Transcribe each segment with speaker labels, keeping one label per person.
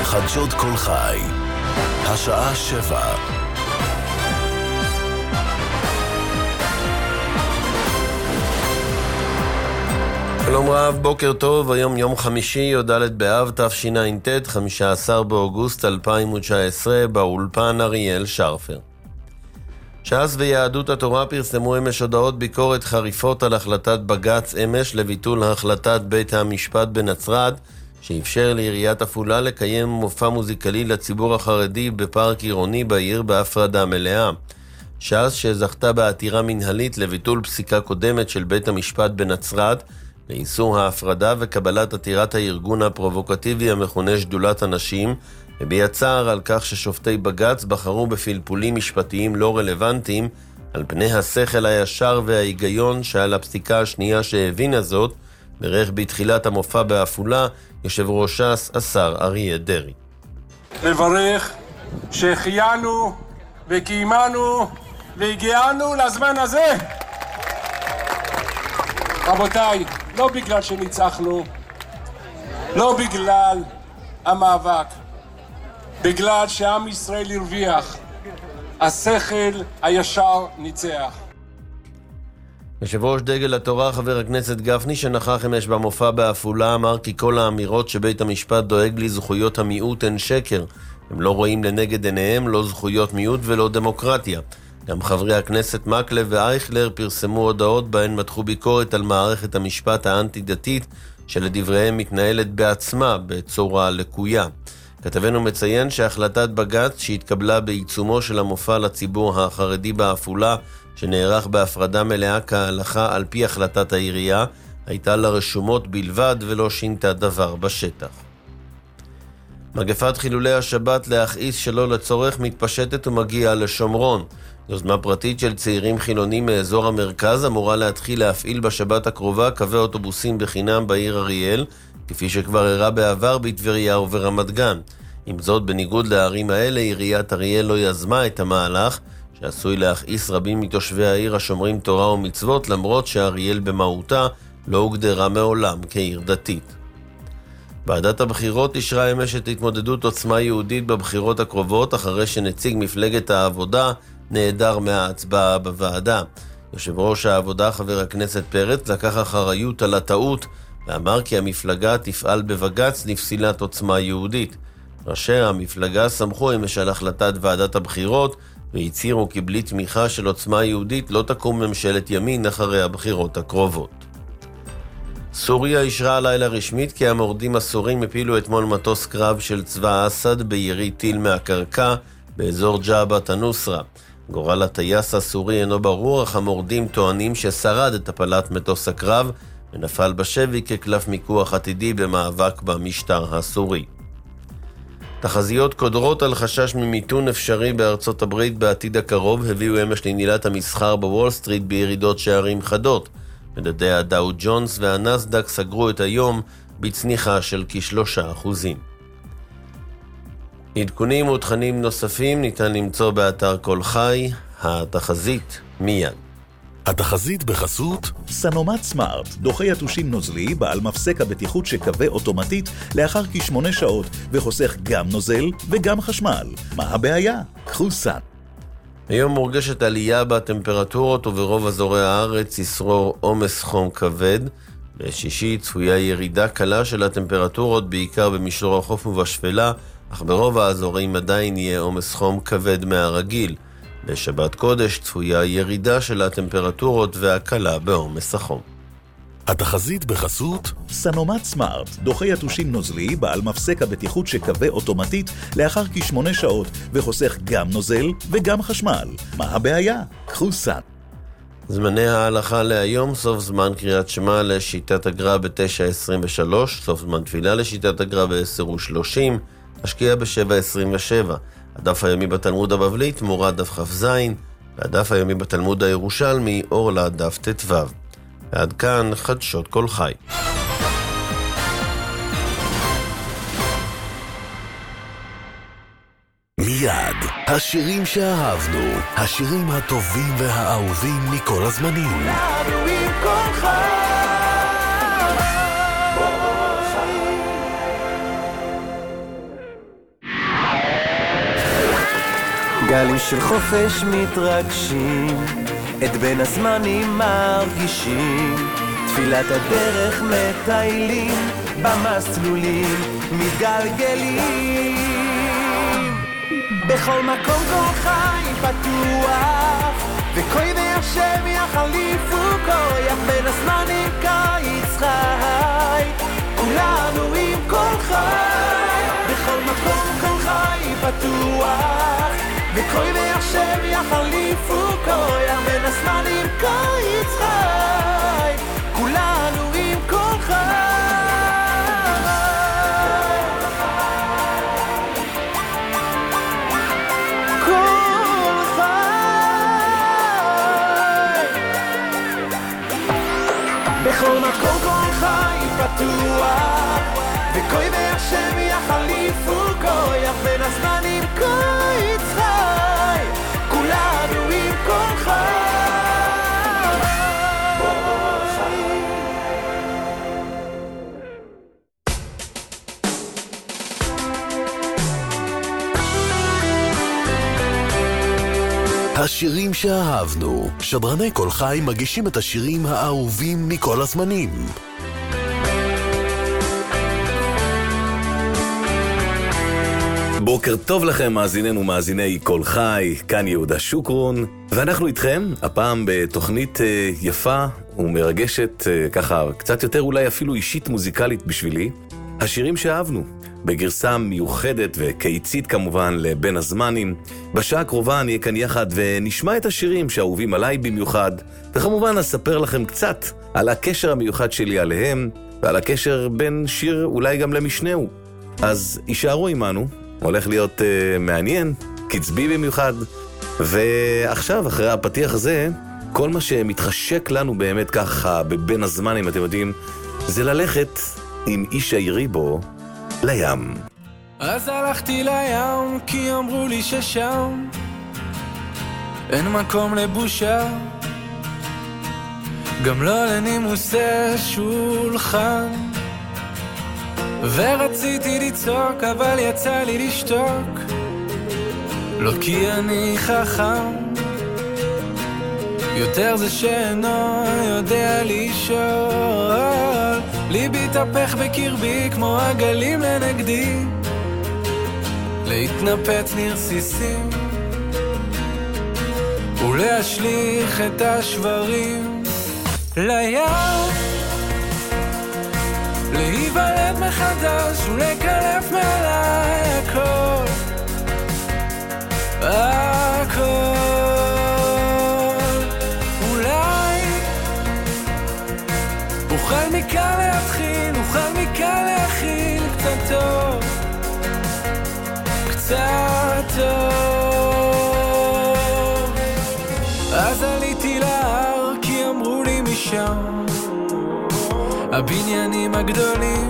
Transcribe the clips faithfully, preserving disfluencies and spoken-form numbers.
Speaker 1: חדשות כל חי, השעה שבע. שלום רב, בוקר טוב, היום יום חמישי, י"ד באב תשע"ט, חמישה עשר באוגוסט אלפיים תשע עשרה, באולפן אריאל שרפר. ש"ס ויהדות התורה פרסמו אמש הודעות ביקורת חריפות על החלטת בג"ץ אמש לביטול החלטת בית המשפט בנצרת, שאפשר לעיריית עפולה לקיים מופע מוזיקלי לציבור החרדי בפארק עירוני בעיר בהפרדה מלאה. ש"ס, שזכתה בעתירה מנהלית לביטול פסיקה קודמת של בית המשפט בנצרת לאיסור ההפרדה וקבלת עתירת הארגון הפרובוקטיבי המכונה שדולת הנשים, הביע צער על כך ששופטי בג"ץ בחרו בפלפולים משפטיים לא רלוונטיים על פני השכל הישר וההיגיון שעל הפסיקה השנייה שהבינה זאת, ברך בתחילת המופע בעפולה יושב ראש ש"ס השר אריה דרעי.
Speaker 2: לברך שהחיינו וקיימנו והגיענו לזמן הזה. רבותיי, לא בגלל שניצחנו, לא בגלל המאבק, בגלל שעם ישראל הרוויח, השכל הישר ניצח.
Speaker 3: יושב ראש דגל התורה חבר הכנסת גפני, שנכח אמש במופע בעפולה, אמר כי כל האמירות שבית המשפט דואג לזכויות המיעוט הן שקר. הם לא רואים לנגד עיניהם לא זכויות מיעוט ולא דמוקרטיה. גם חברי הכנסת מקלב ואייכלר פרסמו הודעות בהן מתחו ביקורת על מערכת המשפט האנטי-דתית, שלדבריהם מתנהלת בעצמה בצורה לקויה. כתבנו מציין שהחלטת בג"ץ שהתקבלה בעיצומו של המופע לציבור החרדי בעפולה, שנערך בהפרדה מלאה כהלכה על פי החלטת העירייה, הייתה לרשומות בלבד ולא שינתה דבר בשטח. מגפת חילולי השבת להכעיס שלא לצורך מתפשטת ומגיעה לשומרון. יוזמה פרטית של צעירים חילונים מאזור המרכז אמורה להתחיל להפעיל בשבת הקרובה קווי אוטובוסים בחינם בעיר אריאל, כפי שכבר הראה בעבר בטבריה וברמת גן. עם זאת, בניגוד לערים האלה, עיריית אריאל לא יזמה את המהלך, שעשוי להכעיס רבים מתושבי העיר השומרים תורה ומצוות, למרות שאריאל במהותה לא הוגדרה מעולם כעיר דתית. ועדת הבחירות אישרה אמש את התמודדות עוצמה יהודית בבחירות הקרובות, אחרי שנציג מפלגת העבודה נעדר מההצבעה בוועדה. יושב ראש העבודה חבר הכנסת פרץ לקח אחריות על הטעות, ואמר כי המפלגה תפעל בבג"ץ לפסילת עוצמה יהודית. ראשי המפלגה סמכו אמש על החלטת ועדת הבחירות, והצהירו כי בלי תמיכה של עוצמה יהודית לא תקום ממשלת ימין אחרי הבחירות הקרובות. סוריה אישרה הלילה רשמית כי המורדים הסורים הפילו אתמול מטוס קרב של צבא אסד בירי טיל מהקרקע באזור ג'עבת הנוסרה. גורל הטייס הסורי אינו ברור, אך המורדים טוענים ששרד את הפלת מטוס הקרב ונפל בשבי כקלף מיקוח עתידי במאבק במשטר הסורי. תחזיות קודרות על חשש ממיתון אפשרי בארצות הברית בעתיד הקרוב הביאו אמש לנעילת המסחר בוול סטריט בירידות שערים חדות. מדדי הדאו ג'ונס והנסדק סגרו את היום בצניחה של כשלושה אחוזים. עדכונים ותכנים נוספים ניתן למצוא באתר כל חי. התחזית מיד.
Speaker 1: התחזית בחסות
Speaker 4: סנומט סמארט, דוחה יתושים נוזלי בעל מפסק הבטיחות שקווה אוטומטית לאחר כשמונה שעות וחוסך גם נוזל וגם חשמל. מה הבעיה? קחו סן.
Speaker 3: היום מורגשת עלייה בטמפרטורות וברוב אזורי הארץ ישרור עומס חום כבד. בשישי צפויה ירידה קלה של הטמפרטורות בעיקר במישור החוף ובשפלה, אך ברוב האזורים עדיין יהיה עומס חום כבד מהרגיל. בשבת קודש צפויה ירידה של הטמפרטורות והקלה בעומס החום.
Speaker 1: התחזית בחסות
Speaker 4: סנומט סמארט, דוחה יתושים נוזלי בעל מפסק הבטיחות שקווה אוטומטית לאחר כשמונה שעות וחוסך גם נוזל וגם חשמל. מה הבעיה? קחו סן.
Speaker 3: זמני ההלכה להיום: סוף זמן קריאת שמע לשיטת הגר"א ב-תשע עשרים ושלוש, סוף זמן תפילה לשיטת הגר"א ב-עשר ושלושים, השקיעה ב-שבע עשרים ושבע. הדף היומי בתלמוד הבבלי תמורה דף כ"ז, והדף היומי בתלמוד הירושלמי אורלה דף ט"ו. ועד כאן חדשות כל חי.
Speaker 1: מיד, השירים שאהבנו, השירים הטובים והאהובים מכל הזמנים.
Speaker 5: גלים של חופש מתרגשים, את בין הזמנים מרגישים, תפילת הדרך מטיילים, במסלולים מתגלגלים. בכל מקום כל חי פתוח, וכוי והשם יחליפו כוח, בין הזמנים קיץ חי, כולנו עם כל חי. בכל מקום כל חי פתוח, וכוי והשם יחליפו כוח, בין הזמנים קיץ חי, כולנו עם כל חי. בכל מקום כל חי פתוח, וכוי והשם יחליפו כוח, בין הזמנים קיץ חי, כולנו עם כל חי.
Speaker 6: השירים שאהבנו. שדרני כל חי מגישים את השירים האהובים מכל הזמנים.
Speaker 7: בוקר טוב לכם מאזיננו מאזיני כל חי, כאן יהודה שוקרון, ואנחנו איתכם, הפעם בתוכנית יפה ומרגשת, ככה קצת יותר אולי אפילו אישית מוזיקלית בשבילי, השירים שאהבנו. בגרסה מיוחדת וקיצית כמובן לבין הזמנים. בשעה הקרובה נהיה כאן יחד ונשמע את השירים שאהובים עליי במיוחד, וכמובן אספר לכם קצת על הקשר המיוחד שלי עליהם, ועל הקשר בין שיר אולי גם למשנהו. אז יישארו עמנו, הולך להיות uh, מעניין, קצבי במיוחד. ועכשיו, אחרי הפתיח הזה, כל מה שמתחשק לנו באמת ככה בבין הזמנים, אתם יודעים, זה ללכת עם איש העירי בו לים.
Speaker 8: אז הלכתי לים כי אמרו לי ששם אין מקום לבושה, גם לא לנימוסי שולחן, ורציתי לצעוק אבל יצא לי לשתוק, לא כי אני חכם, יותר זה שאינו יודע לשאול. ליבי תפך בקרבי כמו הגלים לנגדי, להתנפץ נרסיסים ולהשליך את השברים לים, להיוולד מחדש ולקלף מעליי הכל, הכל. אוכל מכאן להתחיל, אוכל מכאן להכיל קצת טוב, קצת טוב. אז עליתי להר כי אמרו לי משם הבניינים הגדולים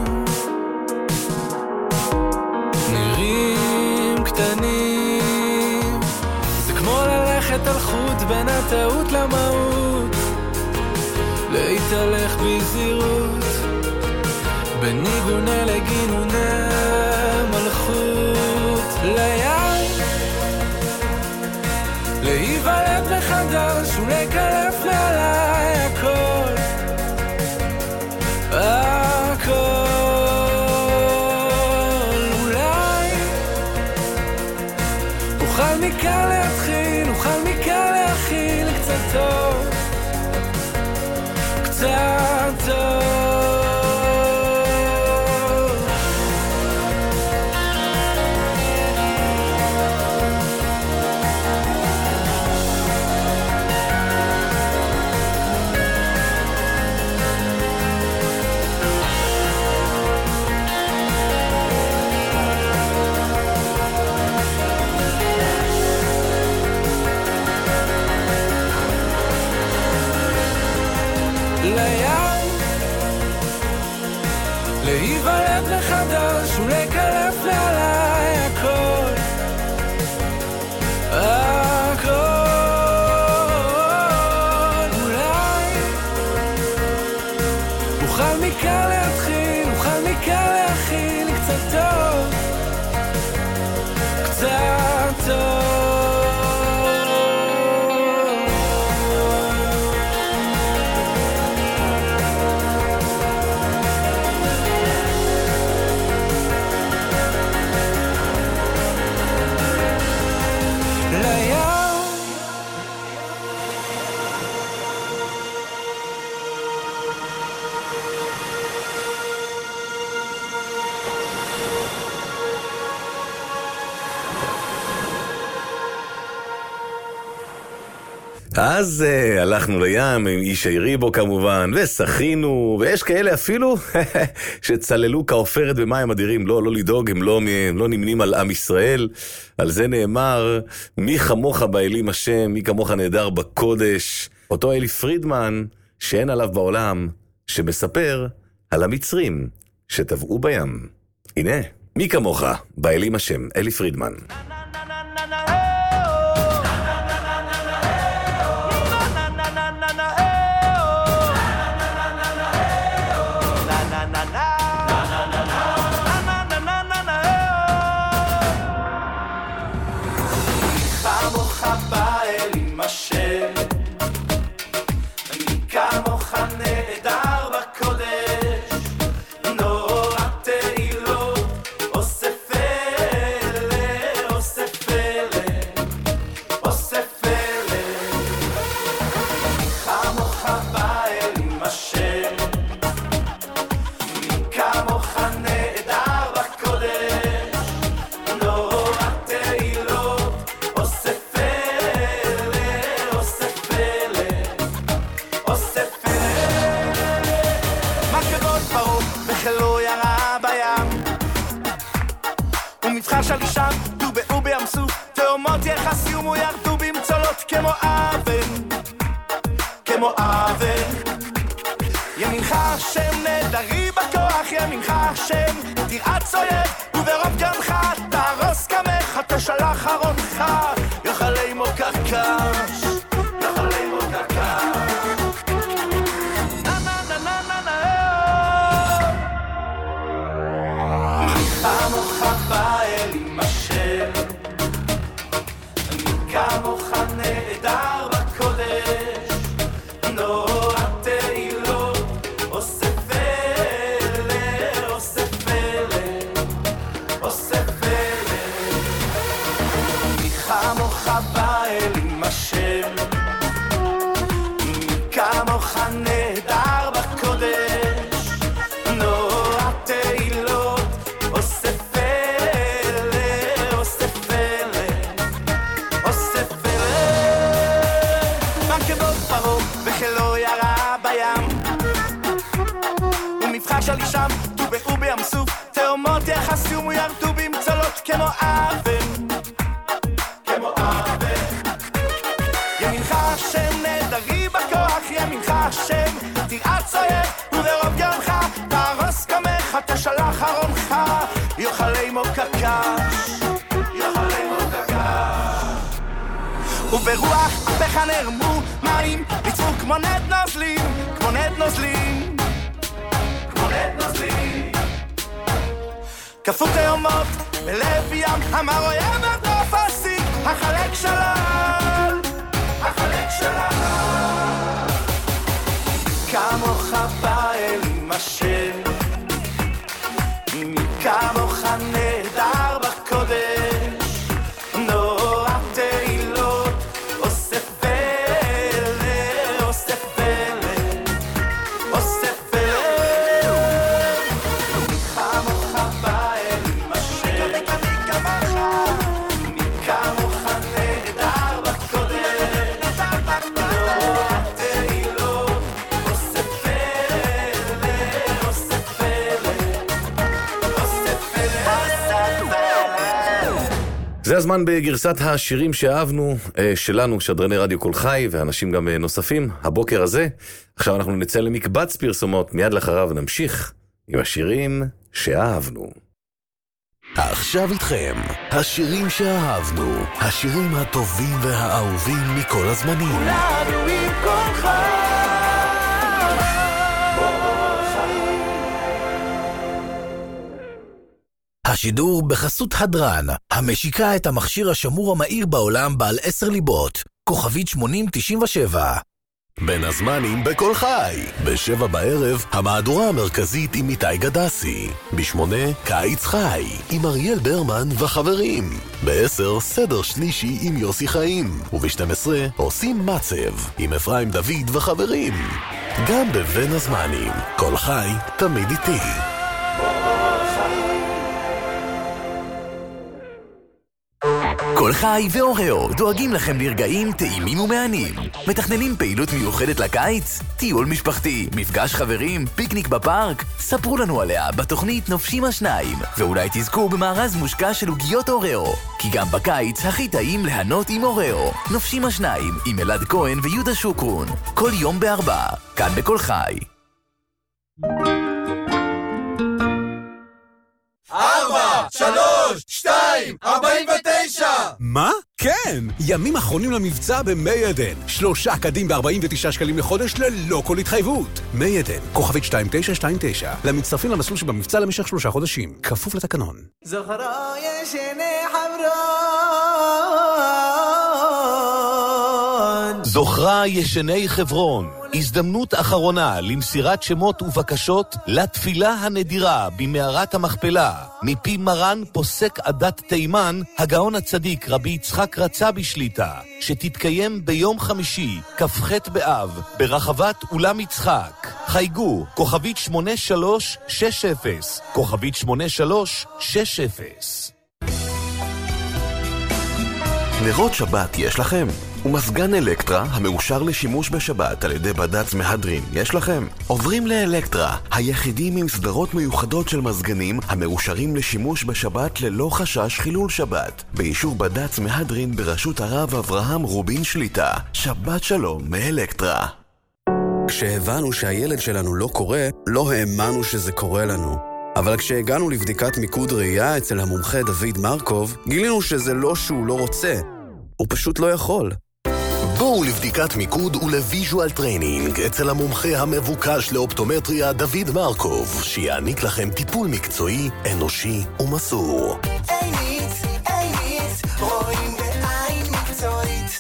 Speaker 8: נראים קטנים, זה כמו ללכת על חוט בין הטעות למהות, להתהלך בזהירות בניגונה לגינוני מלכות לים, להיוולד מחדש ולקלף מעליי הכל, הכל. אולי אוכל מכאן להתחיל, אוכל מכאן להכיל קצת טוב, קצת טוב. להיוולד מחדש ולקלף מעליי הכל, הכל. אולי אוכל מכאן להתחיל, אוכל מכאן להכיל קצת טוב, קצת טוב.
Speaker 7: אז uh, הלכנו לים עם איש היריבו כמובן, ושחינו, ויש כאלה אפילו שצללו כעופרת במים אדירים. לא, לא לדאוג, הם לא, הם לא נמנים על עם ישראל. על זה נאמר, מי כמוך באלים השם, מי כמוך נהדר בקודש. אותו אלי פרידמן, שאין עליו בעולם, שמספר על המצרים שטבעו בים. הנה, מי כמוך באלים השם, אלי פרידמן.
Speaker 5: וברוח אפיך נרמו מים, ניצרו כמו נד נוזלים, כמו נד נוזלים, כמו נד נוזלים. כפו תאומות בלב ים, אמר אויב התופסי, החלק שלל, החלק שלל. כמוך באלים השם, כמוך נהדר בקודש, נורא תהילות, אוסף פלא, אוסף פלא, אוסף פלא. כמוך באלים השם, כמוך נהדר בקודש, נורא תהילות, אוסף פלא, אוסף פלא.
Speaker 7: זה הזמן בגרסת השירים שאהבנו, שלנו, שדרני רדיו כל חי, ואנשים גם נוספים, הבוקר הזה. עכשיו אנחנו נצא למקבץ פרסומות, מיד לאחריו נמשיך עם השירים שאהבנו.
Speaker 6: עכשיו איתכם, השירים שאהבנו, השירים הטובים והאהובים מכל הזמנים.
Speaker 5: כולנו עם כל חי.
Speaker 9: השידור בחסות הדרן, המשיקה את המכשיר השמור המהיר בעולם בעל עשר ליבות, כוכבית שמונים תשעים ושבע.
Speaker 6: בין הזמנים בכל חי. בשבע בערב, המהדורה המרכזית עם איתי גדסי. בשמונה, קיץ חי, עם אריאל ברמן וחברים. בעשר, סדר שלישי עם יוסי חיים. ובשתים עשרה, עושים מצב, עם אפרים דוד וחברים. גם בבין הזמנים, כל חי, תמיד איתי. כל
Speaker 9: כל חי ואוראו דואגים לכם לרגעים טעימים ומענים. מתכננים פעילות מיוחדת לקיץ? טיול משפחתי, מפגש חברים, פיקניק בפארק? ספרו לנו עליה בתוכנית נופשים השניים, ואולי תזכו במארז מושקע של עוגיות אוראו, כי גם בקיץ הכי טעים ליהנות עם אוראו. נופשים השניים עם אלעד כהן ויהודה שוקרון, כל יום בארבע, כאן בכל חי.
Speaker 5: ארבע, שלוש, שתיים, ארבעים ותשע!
Speaker 10: מה? כן! ימים אחרונים למבצע במי עדן. שלושה קדים ב-ארבעים ותשעה שקלים לחודש ללא כל התחייבות. מי עדן, כוכבית שתיים תשע שתיים תשע. למצטרפים למסלול שבמבצע למשך שלושה חודשים. כפוף לתקנון.
Speaker 5: זוכרה ישני חברון.
Speaker 6: זוכרה ישני חברון. הזדמנות אחרונה למסירת שמות ובקשות לתפילה הנדירה במערת המכפלה מפי מרן פוסק עדת תימן הגאון הצדיק רבי יצחק רצה בשליטה, שתתקיים ביום חמישי כ"ח באב ברחבת אולם יצחק. חייגו כוכבית שמונה שלוש שש אפס, כוכבית שמונה שלוש שש אפס.
Speaker 11: נרות שבת יש לכם? ומסגן אלקטרה המאושר לשימוש בשבת על ידי בד"ץ מהדרין יש לכם? עוברים לאלקטרה, היחידים עם סדרות מיוחדות של מזגנים המאושרים לשימוש בשבת ללא חשש חילול שבת, באישור בד"ץ מהדרין בראשות הרב אברהם רובין שליטה. שבת שלום מאלקטרה.
Speaker 12: כשהבנו שהילד שלנו לא קורא, לא האמנו שזה קורה לנו. אבל כשהגענו לבדיקת מיקוד ראייה אצל המומחה דוד מרקוב, גילינו שזה לא שהוא לא רוצה, הוא פשוט לא יכול.
Speaker 6: בואו לבדיקת מיקוד ולוויז'ואל טריינינג אצל המומחה המבוקש לאופטומטריה דוד מרקוב, שיעניק לכם טיפול מקצועי, אנושי ומסור.
Speaker 5: עינית, עינית, רואים בעין מקצועית.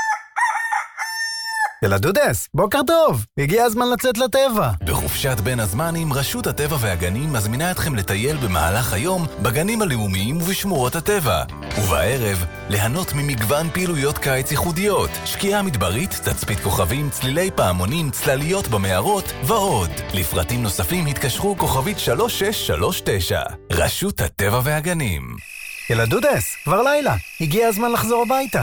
Speaker 13: ילדודס, בוקר טוב, הגיע הזמן לצאת לטבע.
Speaker 9: בחופשת בין הזמנים, רשות הטבע והגנים מזמינה אתכם לטייל במהלך היום בגנים הלאומיים ובשמורות הטבע. ובערב, ליהנות ממגוון פעילויות קיץ ייחודיות, שקיעה מדברית, תצפית כוכבים, צלילי פעמונים, צלליות במערות ועוד. לפרטים נוספים התקשרו כוכבית שלוש שש שלוש תשע. רשות הטבע והגנים.
Speaker 13: ילדודס, כבר לילה, הגיע הזמן לחזור הביתה.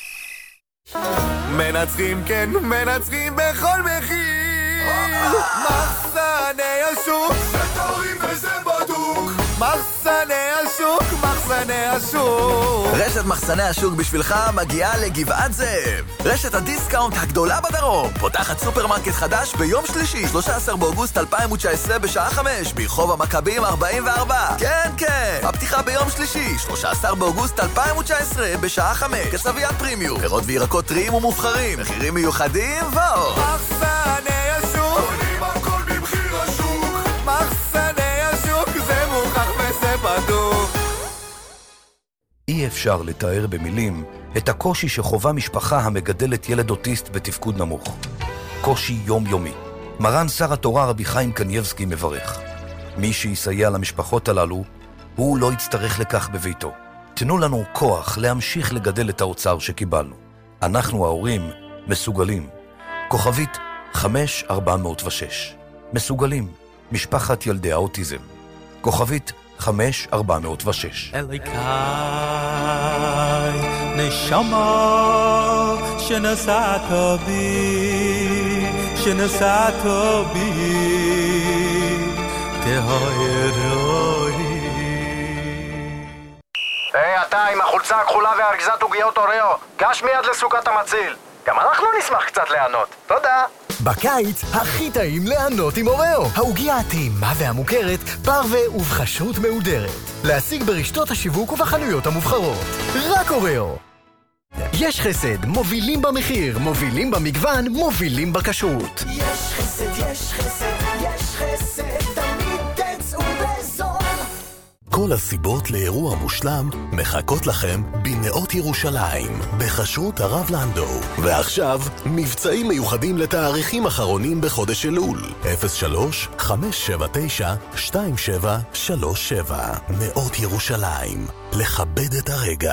Speaker 5: מנצחים, כן, מנצחים בכל מחיר. מחסני השוק, זה טורים וזה בדוק. מחסני השוק, מחסני השוק.
Speaker 9: רשת מחסני השוק בשבילך מגיעה לגבעת זאב. רשת הדיסקאונט הגדולה בדרום. פותחת סופרמרקט חדש ביום שלישי, שלושה עשר באוגוסט אלפיים תשע עשרה בשעה חמש, ברחוב המכבים ארבעים וארבע. כן, כן, הפתיחה ביום שלישי, שלושה עשר באוגוסט אלפיים תשע עשרה בשעה חמש. כסביית פרימיום, פירות וירקות טריים ומובחרים, מחירים מיוחדים ועוד.
Speaker 5: מחסני השוק, עולים הכל במחיר השוק. מחסני השוק, זה מוכח וזה בדוק.
Speaker 14: אי אפשר לתאר במילים את הקושי שחובה משפחה המגדלת ילד אוטיסט בתפקוד נמוך. קושי יומיומי. מרן שר התורה רבי חיים קנייבסקי מברך. מי שיסייע למשפחות הללו, הוא לא יצטרך לכך בביתו. תנו לנו כוח להמשיך לגדל את האוצר שקיבלנו. אנחנו ההורים מסוגלים. כוכבית חמש ארבע אפס שש. מסוגלים. משפחת ילדי האוטיזם. כוכבית חמש ארבע אפס שש.
Speaker 8: אליקאי נשמה שנסעת בי, שנסעת בי, תהרוי.
Speaker 15: היי, אתה עם החולצה הכחולה והארגזת עוגיות אוריו, גש מיד לסוכת המציל. גם אנחנו נשמח קצת ליהנות. תודה.
Speaker 16: בקיץ הכי טעים ליהנות עם אוריו. העוגיה הטעימה והמוכרת, פרווה ובחשות מהודרת. להשיג ברשתות השיווק ובחנויות המובחרות. רק אוריו. יש חסד, מובילים במחיר, מובילים במגוון, מובילים בכשרות.
Speaker 5: יש חסד, יש חסד, יש חסד, תמיד תצאו בזול.
Speaker 6: כל הסיבות לאירוע מושלם מחכות לכם בנאות ירושלים, בחסות הרב לנדו. ועכשיו, מבצעים מיוחדים לתאריכים אחרונים בחודש אלול. אפס שלוש חמש שבע תשע שתיים שבע שלוש שבע. נאות ירושלים, לכבד את הרגע.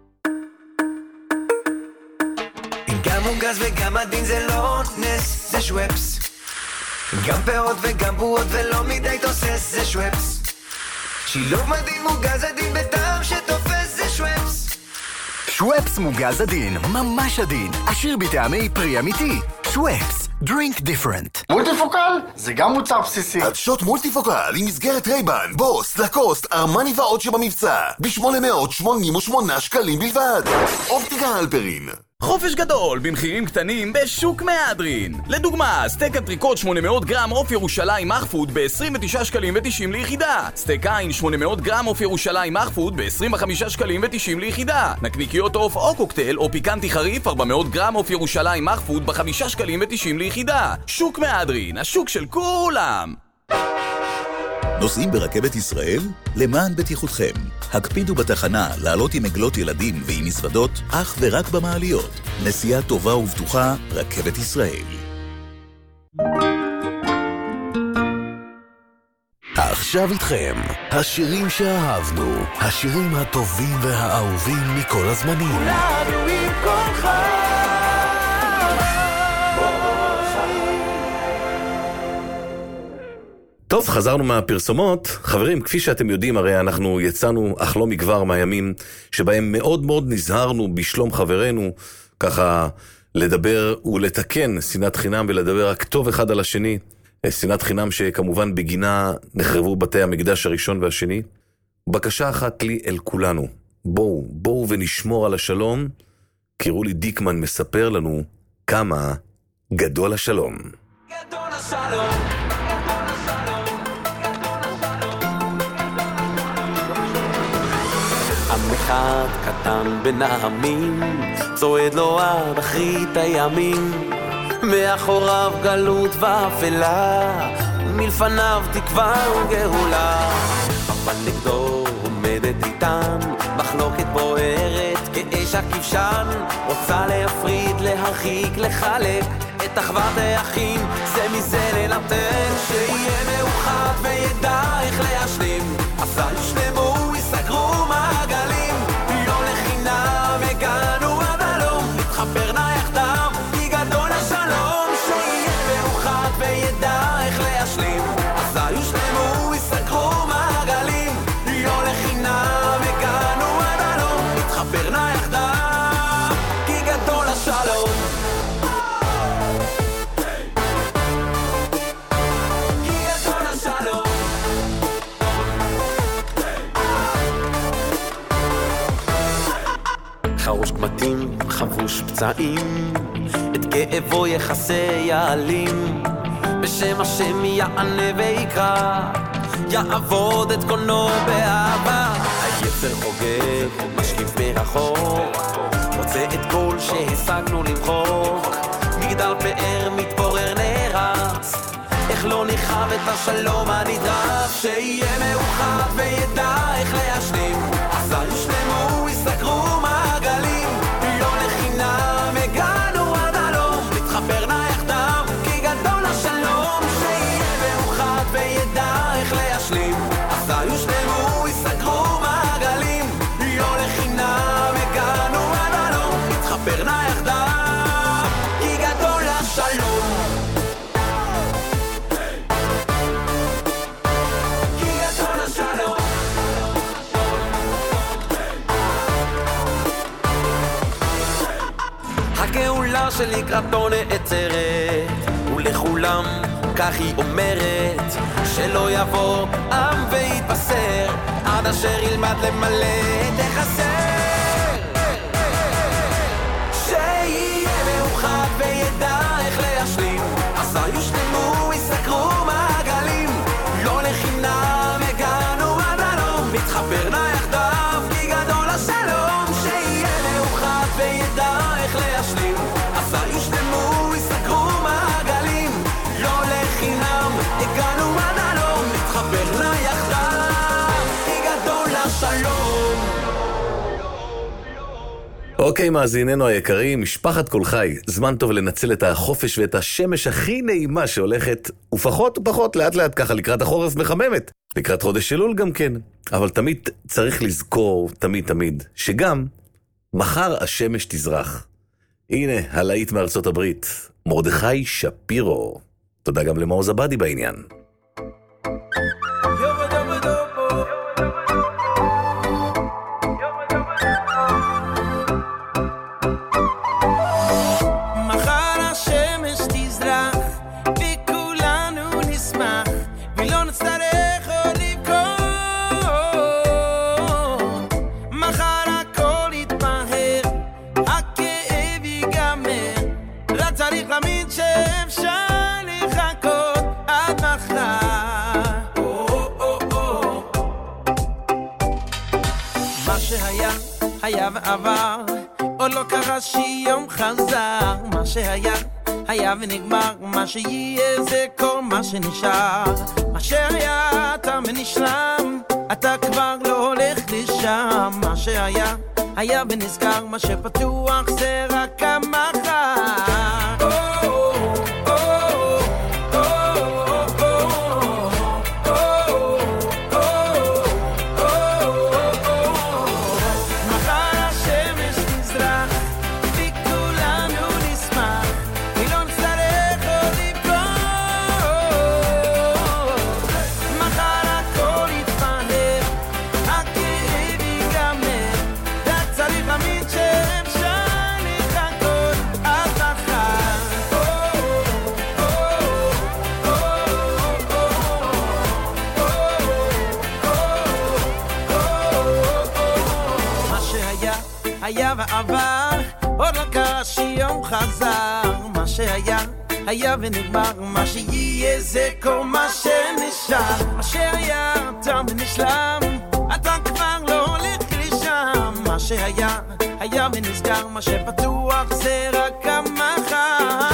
Speaker 5: אם גם מוגז וגם עדין זה לא נס, זה שוואפס. גם פירות וגם בועות ולא מדי תוסס, זה שוואפס. שילוב מדהים מוגז עדין בטעם שתופס, זה שוואפס.
Speaker 16: שוואפס מוגז עדין, ממש עדין, עשיר בטעמי פרי אמיתי. שוואפס, drink different.
Speaker 15: מולטיפוקל? זה גם מוצר בסיסי.
Speaker 11: עדשות מולטיפוקל עם מסגרת רייבן, בוס, לקוסט, ארמני ועוד שבמבצע ב-שמונה מאות שמונים ושמונה שקלים בלבד. אופטיקה הלפרין.
Speaker 17: חופש גדול במחירים קטנים בשוק מהדרין. לדוגמה, סטייק אנטריקוט שמונה מאות גרם עוף ירושלים מחפוד ב-עשרים ותשעה שקלים ותשעים ליחידה. סטייק עין שמונה מאות גרם עוף ירושלים מחפוד ב-עשרים וחמישה שקלים ותשעים ליחידה. נקניקיות עוף או קוקטייל או פיקנטי חריף ארבע מאות גרם עוף ירושלים מחפוד ב-חמישה שקלים ותשעים ליחידה. שוק מהדרין, השוק של כולם.
Speaker 4: נוסעים ברכבת ישראל? למען בטיחותכם. הקפידו בתחנה לעלות עם עגלות ילדים ועם מזוודות אך ורק במעליות. נסיעה טובה ובטוחה, רכבת ישראל.
Speaker 6: עכשיו איתכם, השירים שאהבנו, השירים הטובים והאהובים מכל הזמנים.
Speaker 8: כולנו עם כל חי.
Speaker 7: טוב, חזרנו מהפרסומות. חברים, כפי שאתם יודעים, הרי אנחנו יצאנו אך לא מכבר מהימים שבהם מאוד מאוד נזהרנו בשלום חברינו, ככה לדבר ולתקן שנאת חינם ולדבר רק טוב אחד על השני. שנאת חינם שכמובן בגינה נחרבו בתי המקדש הראשון והשני. בקשה אחת לי אל כולנו, בואו, בואו ונשמור על השלום, כי רולי דיקמן מספר לנו כמה גדול השלום.
Speaker 8: גדול השלום. עם אחד קטן בין העמים, צועד לו עד אחרית הימים, מאחוריו גלות ואפלה, מלפניו תקווה וגאולה. אבל נגדו עומדת איתן מחלוקת בוערת כאש הכבשן, רוצה להפריד, להרחיק, לחלק את אחוות האחים, זה מזה לנתק, שיהיה מאוחד וידע איך להשלים, עשה ישלמו יסגרו מעגלים, לא לחינם הגענו עד הלום, נתחבר נא יחדיו כי גדול השלום, שיהיה מאוחד וידע איך להשלים, עשה ישלמו יסגרו מעגלים, לא לחינם הגענו עד הלום, נתחבר נא יחדיו כי גדול השלום. חרוש קמטים, חבוש פצעים, את כאבו יחסה יעלים, בשם השם יענה ויקרא, יעבוד את קונו באהבה. היצר חוגג, משקיף מרחוק, רוצה את כל שהשגנו למחוק, מגדל פאר מתפורר נרץ, איך לא נחב את השלום הנדרש, שיהיה מאוחד וידע איך להשלים, עשה ישלמו יסגרו מעגלים, לא לחינם הגענו עד הלום, נתחבר נא יחדיו כי גדול השלום, שיהיה מאוחד וידע איך להשלים, עשה ישלמו יסגרו מעגלים, לא לחינם הגענו עד הלום, נתחבר נא יחדיו כי גדול השלום. הגאולה שלקראתו נעצרת, ולכולם כך היא אומרת, שלא יבוא עם ויתבשר, עד אשר ילמד למלא את החסר, שיהיה מאוחד וידע איך להשלים, עשה יושלמו יסגרו מעגלים, לא לחינם הגענו עד הלום, מתחבר נא יחדיו כי גדול השלום, שיהיה מאוחד וידע איך להשלים, עשה יושלמו יסגרו מעגלים, לא לחינם הגענו עד הלום, מתחבר נא יחדיו כי גדול השלום.
Speaker 7: אוקיי, מאזיננו היקרים, משפחת כל חי, זמן טוב לנצל את החופש ואת השמש הכי נעימה שהולכת, ופחות ופחות לאט לאט ככה לקראת החורף מחממת, לקראת חודש אלול גם כן. אבל תמיד צריך לזכור, תמיד תמיד, שגם מחר השמש תזרח. הנה, הלהיט מארצות הברית, מרדכי שפירו. תודה גם למאור זבדי בעניין.
Speaker 18: שהיה, היה ועבר, עוד לא קרה שיום חזר. מה שהיה, היה ונגמר, מה שיהיה זה כל מה שנשאר. מה שהיה תם ונשלם, אתה כבר לא הולך לשם. מה שהיה, היה ונזכר, מה שפתוח זה רק המחר. היה ועבר, עוד לא קרה שיום חזר. מה שהיה, היה ונגמר, מה שיהיה זה כל מה שנשאר. מה שהיה תם ונשלם, אתה כבר לא הולך לשם. מה שהיה, היה ונזכר, מה שפתוח זה רק המחר.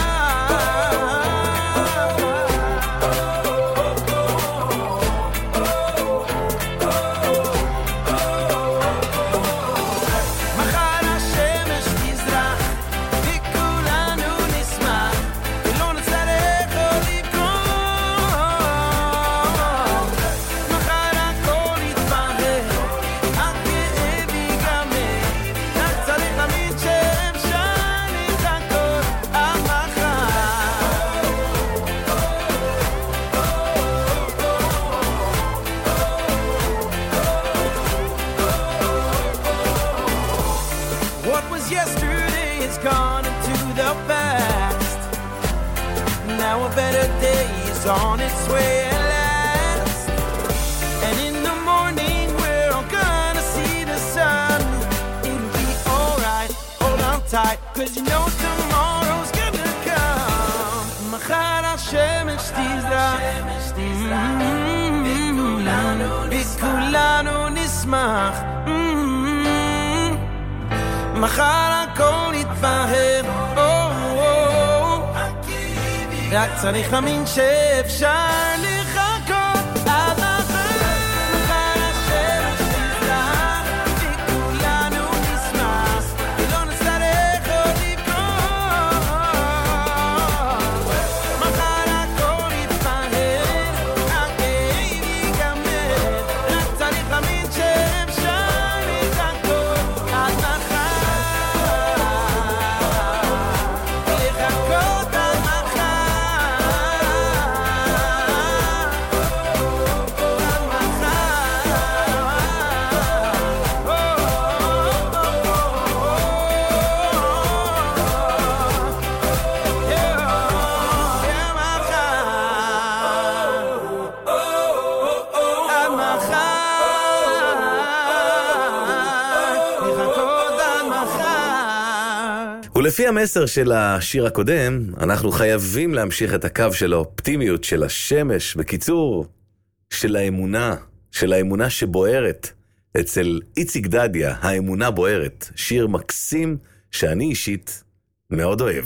Speaker 18: On its way at last, and in the morning we're all gonna see the sun. It'll be alright, hold on tight, cause you know tomorrow's gonna come. מחר השמש תזרח, וכולנו נשמח, מחר הכל יתבהר. רק צריך להאמין שאפשר לחכות עד מחר. מחר השמש תזרח וכולנו נשמח, ולא נצטרך עוד לבכות. מחר הכל יתבהר, הכאב ייגמר. רק צריך להאמין שאפשר לחכות עד מחר. לחכות עד מחר.
Speaker 7: ולפי המסר של השיר הקודם, אנחנו חייבים להמשיך את הקו של האופטימיות, של השמש, בקיצור, של האמונה, של האמונה שבוערת. אצל איציק דדיה, האמונה בוערת, שיר מקסים שאני אישית מאוד אוהב.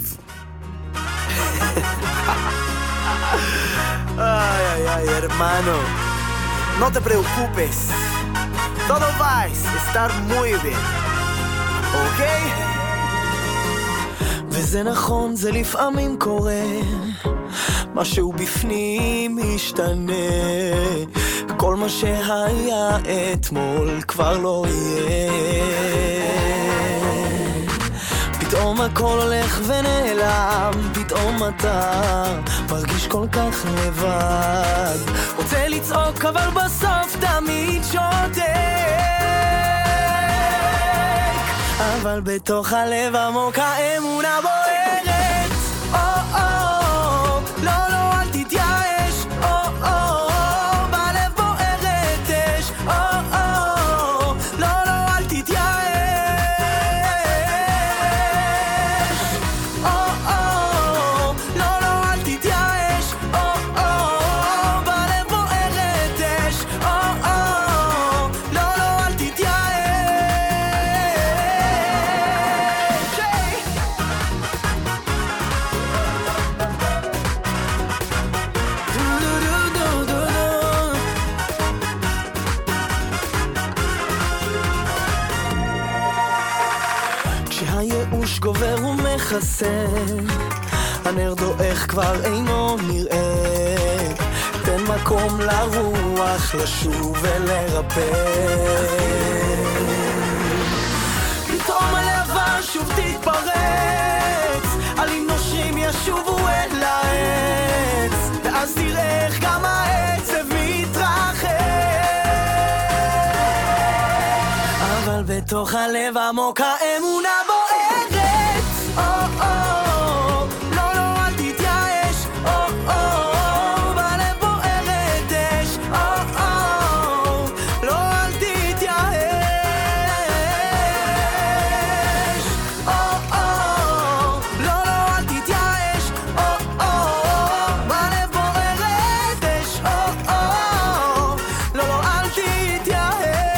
Speaker 19: Ay, ay, ay, hermano, no te preocupes, todo va a estar muy bien, ¿ok? וזה נכון, זה לפעמים קורה, משהו בפנים משתנה, כל מה שהיה אתמול כבר לא יהיה. פתאום הכל הולך ונעלם, פתאום אתה מרגיש כל כך לבד, רוצה לצעוק אבל בסוף תמיד שותק, אבל בתוך הלב עמוק האמונה בוערת. או או לא לא אל תתייאש, או או בלב בוערת אש, או או לא לא אל תתייאש, או או לא לא אל תתייאש, או או בלב בוערת אש, או או לא לא אל תתייאש. הייאוש גובר ומכסה, הנר דועך כבר אינו נראה, תן מקום לרוח לשוב ולרפא. פתאום הלהבה שוב תתפרץ, עלים נושרים ישובו אל העץ, ואז תראה איך גם העצב מתרחק. אבל בתוך הלב עמוק האמונה בוערת, או או לא לא אל תתייאש, או או בלב בוערת אש, או או לא אל תתייאש, או או לא לא אל תתייאש, או או בלב בוערת אש, או או לא לא אל תתייאש.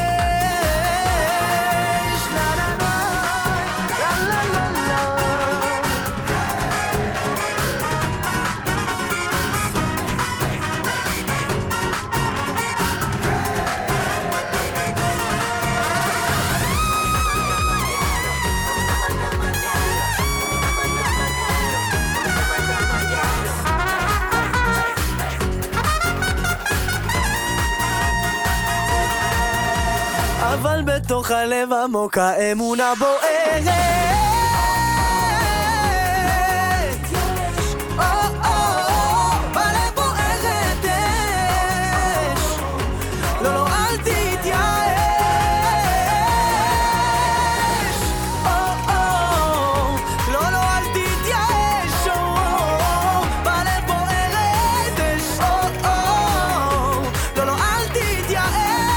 Speaker 19: אבל בתוך הלב עמוק האמונה בוערת, או או בלב בוערת אש, לא לא אל תתייאש, או או לא לא אל תתייאש, או בלב בוערת אש, או או לא לא אל תתייאש.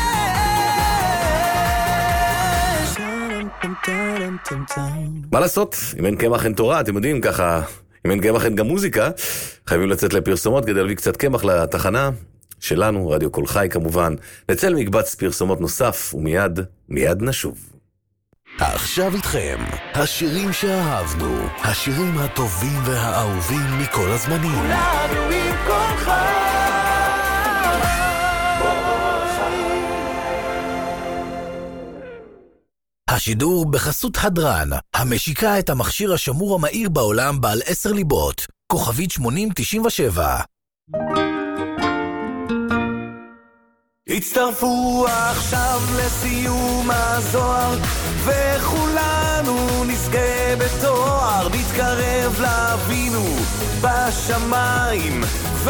Speaker 7: מה לעשות? אם אין קמח אין תורה, אתם יודעים, ככה, אם אין קמח אין גם מוזיקה, חייבים לצאת לפרסומות כדי להביא קצת קמח לתחנה שלנו, רדיו קול חי כמובן. נצא למקבץ פרסומות נוסף, ומיד, מיד נשוב.
Speaker 6: עכשיו איתכם, השירים שאהבנו, השירים הטובים והאהובים מכל הזמנים.
Speaker 19: כולנו עם קול חי.
Speaker 14: השידור בחסות הדרן, המשיקה את המכשיר השמור המהיר בעולם בעל עשר ליבות, כוכבית שמונים תשעים ושבע.
Speaker 19: הצטרפו עכשיו לסיום הזוהר, וכולנו נזכה בתואר, נתקרב לאבינו בשמיים,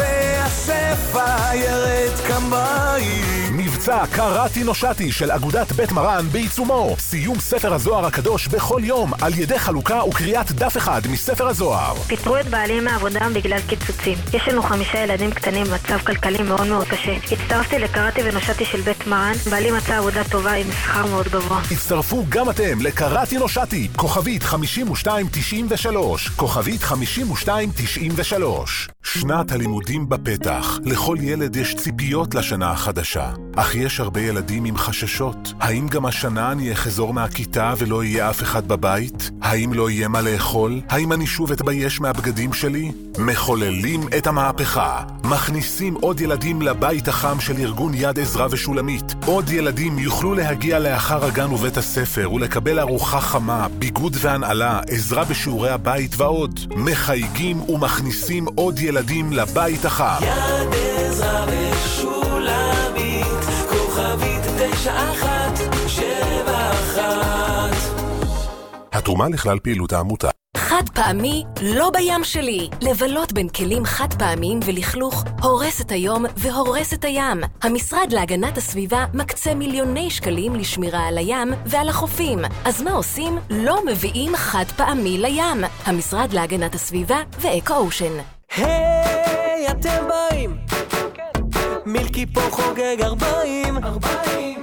Speaker 19: והשפע ירד כמים.
Speaker 10: מבצע קראתי נושעתי של אגודת בית מרן בעיצומו. סיום ספר הזוהר הקדוש בכל יום על ידי חלוקה וקריאת דף אחד מספר הזוהר.
Speaker 20: פיטרו את בעלי מהעבודה בגלל קיצוצים. יש לנו חמישה ילדים קטנים במצב כלכלי מאוד מאוד קשה. הצטרפתי לקראתי ונושעתי של בית מרן. בעלי מצא עבודה טובה עם שכר מאוד גבוה.
Speaker 10: הצטרפו גם אתם לקראתי נושעתי, כוכבית חמישים ושתיים תשעים ושלוש, כוכבית חמישים ושתיים תשעים ושלוש. שנת הלימודים בפתח. לכל ילד יש ציפיות לשנה החדשה. אך יש הרבה ילדים עם חששות. האם גם השנה אני אחזור מהכיתה ולא יהיה אף אחד בבית? האם לא יהיה מה לאכול? האם אני שוב אתבייש מהבגדים שלי? מחוללים את המהפכה. מכניסים עוד ילדים לבית החם של ארגון יד עזרא ושולמית. עוד ילדים יוכלו להגיע לאחר הגן ובית הספר ולקבל ארוחה חמה, ביגוד והנעלה, עזרה בשיעורי הבית ועוד. מחייגים ומכניסים עוד ילדים לבית החם.
Speaker 19: יד עזרא ושולמית, כוכבית תשע אחת שבע אחת.
Speaker 10: התרומה לכלל פעילות העמותה.
Speaker 21: חד פעמי לא בים שלי. לבלות בין כלים חד פעמיים ולכלוך הורס את היום והורס את הים. המשרד להגנת הסביבה מקצה מיליוני שקלים לשמירה על הים ועל החופים. אז מה עושים? לא מביאים חד פעמי לים. המשרד להגנת הסביבה ואקו אושן.
Speaker 19: היי, אתם באים? מילקי פה חוגג ארבעים. ארבעים.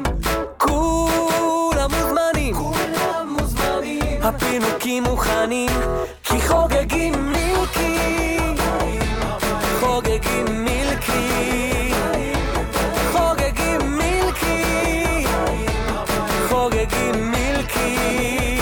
Speaker 19: כולם מוזמנים. כולם מוזמנים. הפינוקים מוכנים, כי חוגגים מילקי. חוגגים מילקי. חוגגים מילקי. חוגגים מילקי.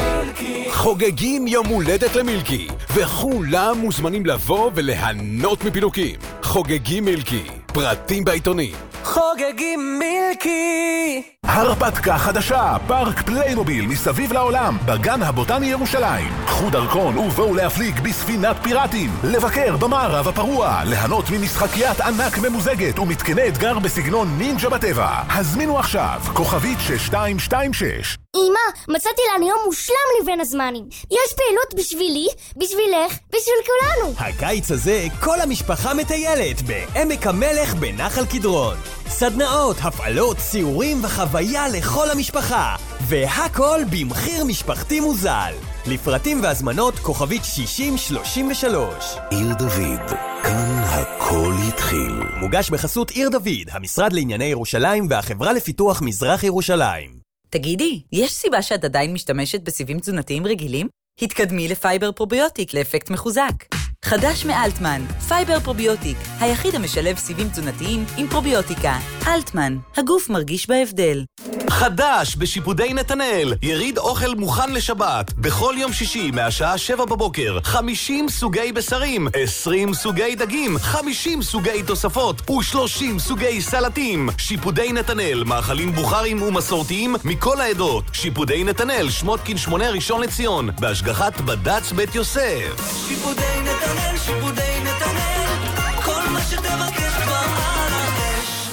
Speaker 10: חוגגים יום הולדת למילקי, וכולם מוזמנים לבוא וליהנות מפינוקים. חוגגים מילקי, פרטים בעיתונים.
Speaker 8: חוגגים מילקי.
Speaker 6: הרפתקה חדשה, פארק פליימוביל מסביב לעולם, בגן הבוטני ירושלים. קחו דרכון ובואו להפליג בספינת פיראטים, לבקר במערב הפרוע, ליהנות ממשחקיית ענק ממוזגת ומתקני אתגר בסגנון נינג'ה בטבע. הזמינו עכשיו, כוכבית שש שתיים שתיים שש.
Speaker 2: אמא, מצאתי לנו יום מושלם לבין הזמנים. יש פעילות בשבילי, בשבילך, בשביל כולנו.
Speaker 22: הקיץ הזה כל המשפחה מטיילת בעמק המלך בנחל קדרון. סדנאות, הפעלות, סיורים וחוויה לכל המשפחה. והכל במחיר משפחתי מוזל. לפרטים והזמנות כוכבית שישים שלושים ושלוש.
Speaker 6: עיר דוד, כאן הכל התחיל.
Speaker 22: מוגש בחסות עיר דוד, המשרד לענייני ירושלים והחברה לפיתוח מזרח ירושלים.
Speaker 23: תגידי, יש סיבה שאת עדיין משתמשת בסיבים תזונתיים רגילים? התקדמי לפייבר פרוביוטיק לאפקט מחוזק. חדש מאלטמן, פייבר פרוביוטיק, היחיד המשלב סיבים תזונתיים עם פרוביוטיקה. אלטמן, הגוף מרגיש בהבדל.
Speaker 6: חדש בשיפודי נתנאל, יריד אוכל מוכן לשבת, בכל יום שישי מהשעה שבע בבוקר, חמישים סוגי בשרים, עשרים סוגי דגים, חמישים סוגי תוספות ו-שלושים סוגי סלטים. שיפודי נתנאל, מאכלים בוכרים ומסורתיים מכל העדות. שיפודי נתנאל, שמותקין שמונה ראשון לציון, בהשגחת בד"ץ בית יוסף.
Speaker 8: שיפודי נתנאל, שיפודי נתנאל, כל מה שתבקש כבר על האש.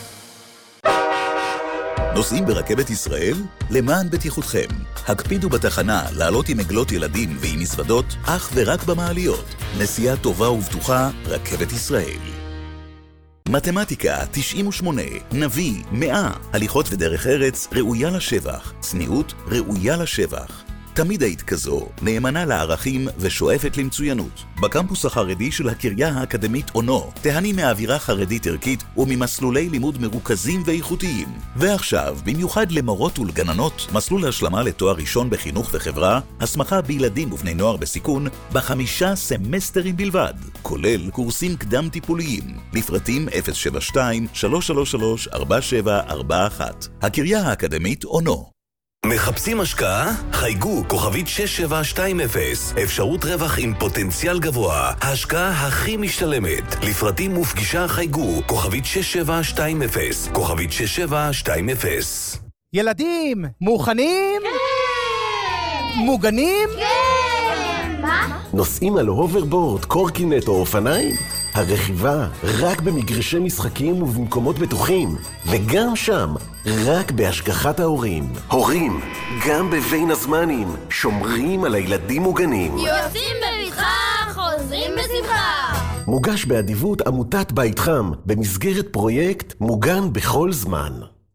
Speaker 4: נוסעים ברכבת ישראל? למען בטיחותכם. הקפידו בתחנה לעלות עם עגלות ילדים ועם מזוודות, אך ורק במעליות. נסיעה טובה ובטוחה, רכבת ישראל. מתמטיקה תשעים ושמונה, נביא מאה, הליכות ודרך ארץ ראויה לשבח, צניעות ראויה לשבח. תמיד היית כזו, נאמנה לערכים ושואפת למצוינות. בקמפוס החרדי של הקריה האקדמית אונו, תהני מאווירה חרדית ערכית וממסלולי לימוד מרוכזים ואיכותיים. ועכשיו, במיוחד למורות ולגננות, מסלול השלמה לתואר ראשון בחינוך וחברה, הסמכה בילדים ובני נוער בסיכון, בחמישה סמסטרים בלבד, כולל קורסים קדם טיפוליים. לפרטים אפס שבע שתיים שלוש שלוש שלוש ארבע שבע ארבע אחת. הקריה האקדמית אונו.
Speaker 6: מחפשים השקעה? חייגו כוכבית שש שבע שתיים אפס. אפשרות רווח עם פוטנציאל גבוה. ההשקעה הכי משתלמת. לפרטים ופגישה חייגו כוכבית שש שבע שתיים אפס. כוכבית שש שבע שתיים אפס.
Speaker 13: ילדים, מוכנים? כן! מוגנים?
Speaker 2: כן! מה?
Speaker 24: נוסעים על הוברבורד, קורקינט או אופניים? הרכיבה רק במגרשי משחקים ובמקומות בטוחים, וגם שם, רק בהשגחת ההורים. הורים, גם בבין הזמנים, שומרים על הילדים מוגנים.
Speaker 2: יוצאים בבטחה, חוזרים בשמחה.
Speaker 24: מוגש באדיבות עמותת בית חם, במסגרת פרויקט מוגן בכל זמן.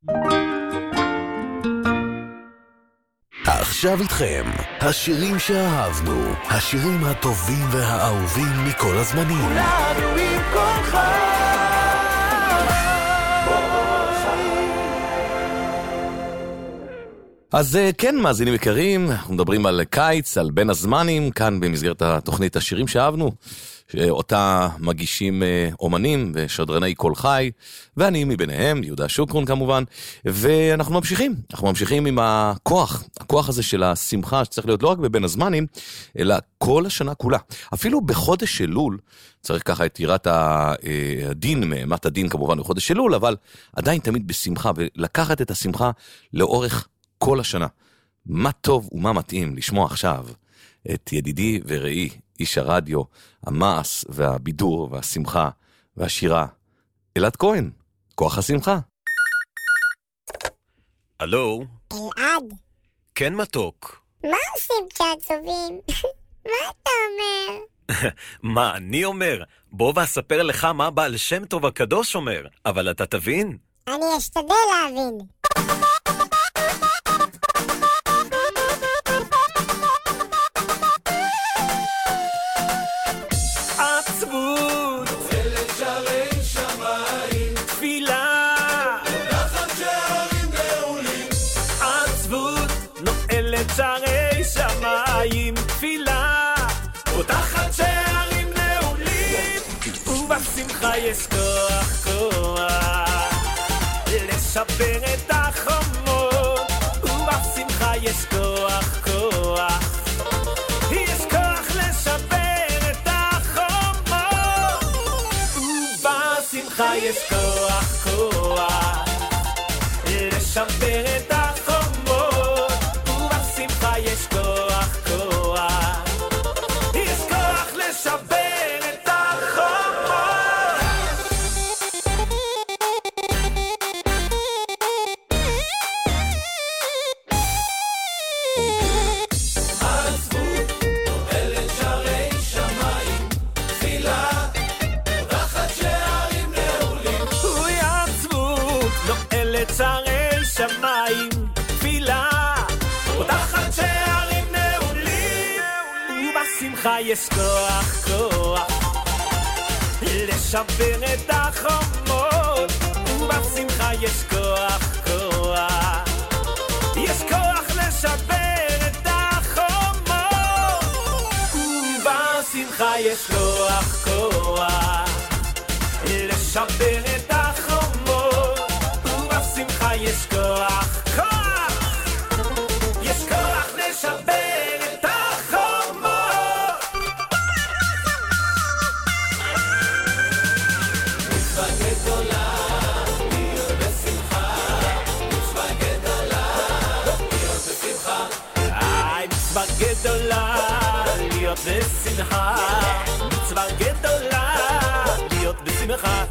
Speaker 6: עכשיו איתכם, השירים שאהבנו, השירים הטובים והאהובים מכל הזמנים.
Speaker 8: כולנו עם כל
Speaker 7: אז כן, מאזינים יקרים, אנחנו מדברים על קיץ, על בין הזמנים, כאן במסגרת התוכנית השירים שאהבנו, אותה מגישים אומנים ושדרני כל חי, ואני מביניהם, יהודה שוקרון כמובן, ואנחנו ממשיכים, אנחנו ממשיכים עם הכוח, הכוח הזה של השמחה, שצריך להיות לא רק בבין הזמנים, אלא כל השנה כולה. אפילו בחודש אלול, צריך ככה את יראת הדין, מאמת הדין כמובן בחודש אלול, אבל עדיין תמיד בשמחה, ולקחת את השמחה לאורך כל השנה. מה טוב ומה מתאים לשמוע עכשיו את ידידי ורעי, איש הרדיו, המעש והבידור והשמחה והשירה, אלעד כהן, כוח השמחה.
Speaker 25: הלו?
Speaker 2: אלעד?
Speaker 25: כן מתוק.
Speaker 2: מה עושים כשעצובים? מה אתה אומר?
Speaker 25: מה אני אומר? בוא ואספר לך מה בעל שם טוב הקדוש אומר, אבל אתה תבין?
Speaker 2: אני אשתדל להבין.
Speaker 8: עצבות נוצלת שערי שמיים, תפילה פותחת שערים נעולים. עצבות נועלת שערי שמיים, תפילה פותחת שערים נעולים. ובשמחה יש כוח כוח לשבר את החומות, ובשמחה יש כוח כוח יש כוח לשבר את החומות, ובשמחה יש כוח כוח
Speaker 19: לשבר את החומות, ובשמחה יש כוח, כוח. יש כוח לשבר את החומות. העצבות נועלת שערי שמיים, תפילה פותחת שערים נעולים. אוי, העצבות נועלת שערי שמיים, תפילה פותחת שערים נעולים. ובשמחה יש כוח, כוח לשבר את החומות, ובשמחה יש כוח, כוח. יש כוח לשבר את החומות, ובשמחה יש כוח, כוח לשבר את החומות, ובשמחה יש כוח, כוח. יש כוח לשבר את החומות. מצווה גדולה להיות בשמחה, מצווה גדולה להיות בשמחה. איי, מצווה גדולה להיות בשמחה, מצווה גדולה להיות בשמחה.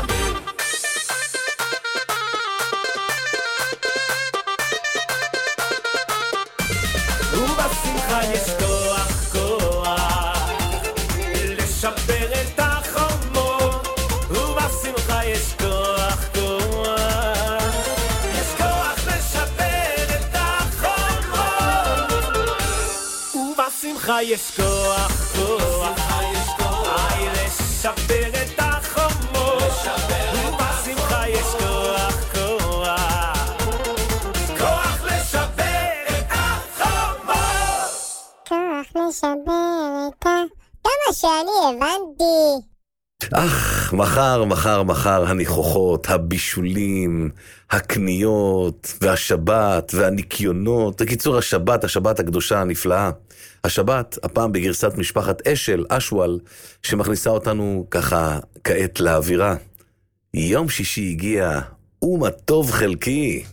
Speaker 19: ובשמחה יש כוח, כוח לשבר את החומות, ובשמחה יש כוח, כוח. יש כוח לשבר את החומות, ובשמחה יש כוח, כוח. איי, לשבר את החומות, ובשמחה יש כוח, כוח. כוח לשבר את החומות.
Speaker 2: כוח לשבר את ה... כמה שאני הבנתי.
Speaker 7: אך, מחר, מחר, מחר הניחוחות, הבישולים, הקניות, והשבת, והניקיונות. בקיצור, השבת, השבת הקדושה הנפלאה. השבת, הפעם בגרסת משפחת אשל, אשוואל, שמכניסה אותנו ככה כעת לאווירה. יום שישי הגיע, ומה טוב חלקי.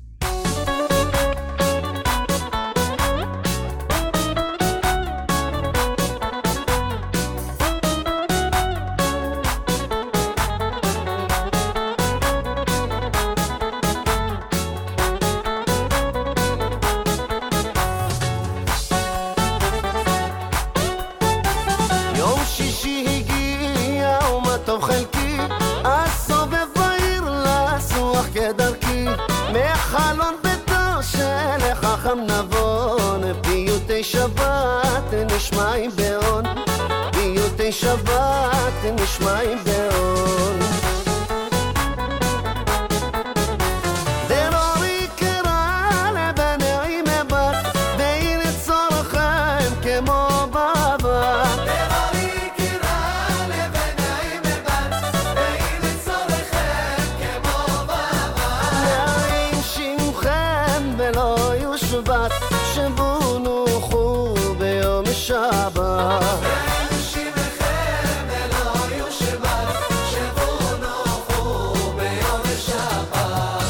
Speaker 19: יום שישי הגיע ומה טוב חלקי, אז סובב בעיר לסוח כדרכי, מחלון ביתו של חכם נבון, פיוטי שבת נשמעים באון, פיוטי שבת נשמעים באון. דרורי קרא לבנעי מבת, בעיר צורכם כמו בבת. דרורי קרא לבנעי מבת, בעיר צורכם כמו בבת. נעים שמכם ולא יושבת, שבו נוחו ביום שבת. נעים שמכם ולא יושבת, שבו נוחו ביום שבת.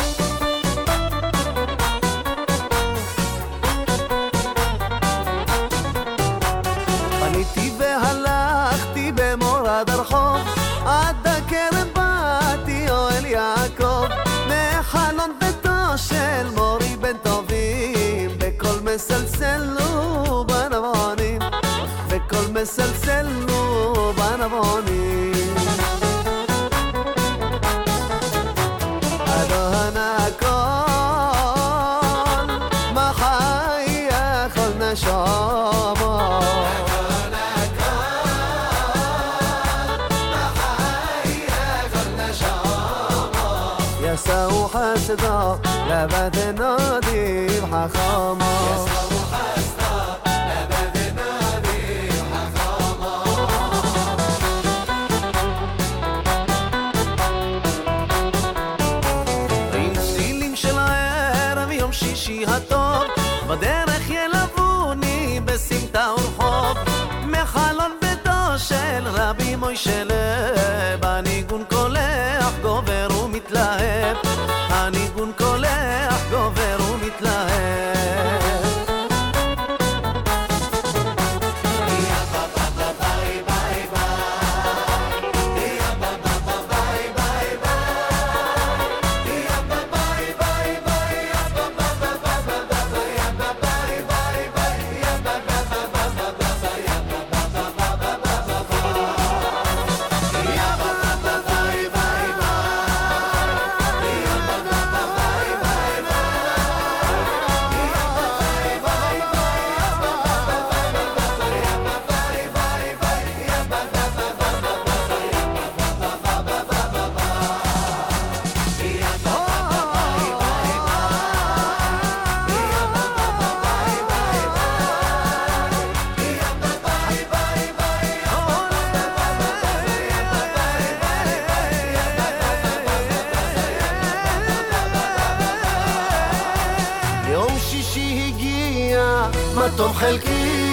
Speaker 19: פניתי והלכתי במורד הרחוב, עד הקרב באתי אוהל יעקב, מחלון ביתו של מורי בן טובים, בקול מסלסלו בנבונים, בקול מסלסלו בנבונים. אדון הכל, מה חי יכול נשמה. يسوع حسدا لبث النادي حخاما يسوع حسدا لبث النادي حخاما. עם צלילים של הערב יום שישי הטוב, בדרך ילבוני בסמטה ורחוב, מחלון ביתו של רבי מוישה בניגון קולח גובר ומתלהב, הניגון קולח שישי הגיע, מה טוב חלקי.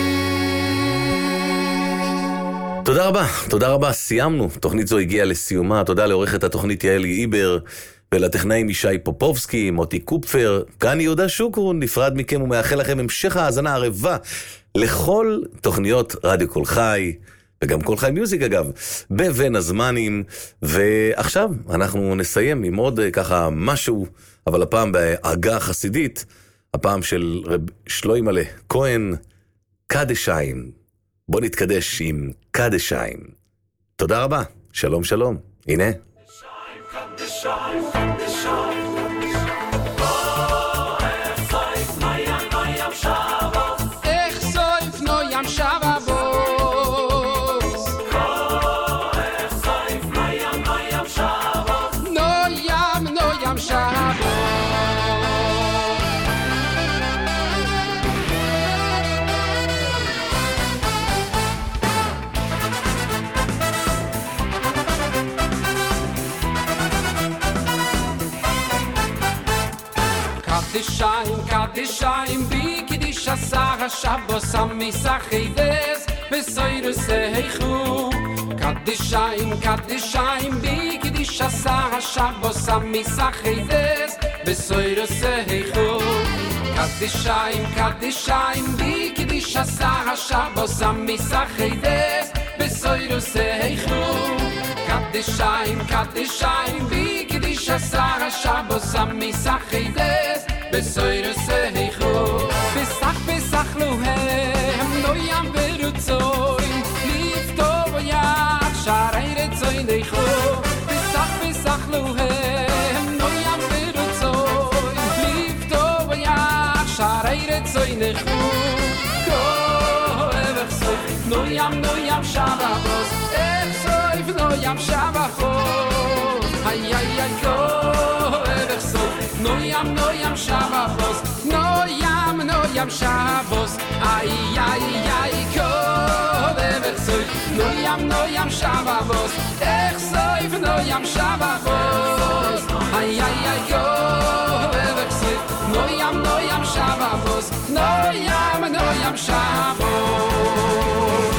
Speaker 7: תודה רבה, תודה רבה, סיימנו. תוכנית זו הגיעה לסיומה. תודה לעורכת התוכנית יעל איבר, ולטכנאים ישי פופובסקי, מוטי קופפר. כאן יהודה שוקרון, נפרד מכם ומאחל לכם המשך האזנה ערבה לכל תוכניות רדיו קול חי, וגם קול חי מיוזיק אגב, בבין הזמנים. ועכשיו אנחנו נסיים עם עוד ככה משהו, אבל הפעם בהגה חסידית, הפעם של רב שלוימלה כהן, קדשיים. בוא נתקדש עם קדשיים. תודה רבה, שלום שלום. הנה.
Speaker 1: איך סויף נו ים שבה בוס, איך סויף נו ים נו ים שבה, נו ים נו ים שבה. Kadishayim, Kadishayim, bi Kiddush Asar Shabbos HaMisacheides B'soiru Seichu. Kadishayim, Kadishayim, bi Kiddush Asar Shabbos HaMisacheides B'soiru Seichu. Kadishayim, Kadishayim, bi Kiddush Asar Shabbos HaMisacheides B'soiru Seichu. Kadishayim, Kadishayim, bi Kiddush Asar Shabbos HaMisacheides Besoyre seichu. Pesach pesach lohem no yam berutzoin liftov yach sharei retzoin dechu. Pesach pesach lohem no yam berutzoin liftov yach sharei retzoin dechu. Koevach soif no yam no yam shabachos, ech soif no yam shabachos. Ay ay ay koevach soif no yam no yam shabos, no yam no yam shabos. Ay ay ay kovever soy, no yam no yam shabos. Ech soy no yam shabos. Ay ay ay kovever soy, no yam no yam shabos, no yam no yam shabos.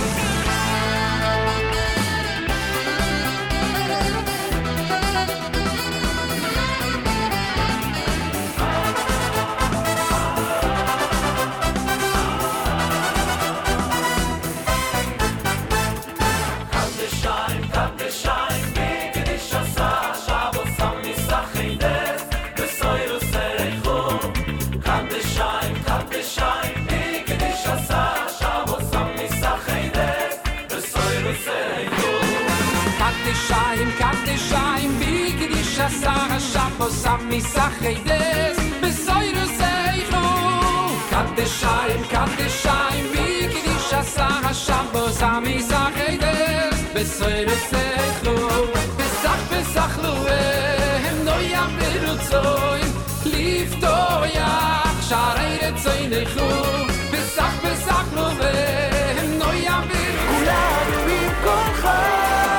Speaker 1: Kadishayim, bi Kiddush Asar Shabbos HaMisacheides B'soiru Seichu. Kadishayim, Kadishayim, bi Kiddush Asar Shabbos HaMisacheides B'soiru Seichu. Pesach pesach lohem no yam berutzoin liftov yach sharei retzoin dechu. Pesach pesach lohem no yam berutzoin kulanu im kol chai.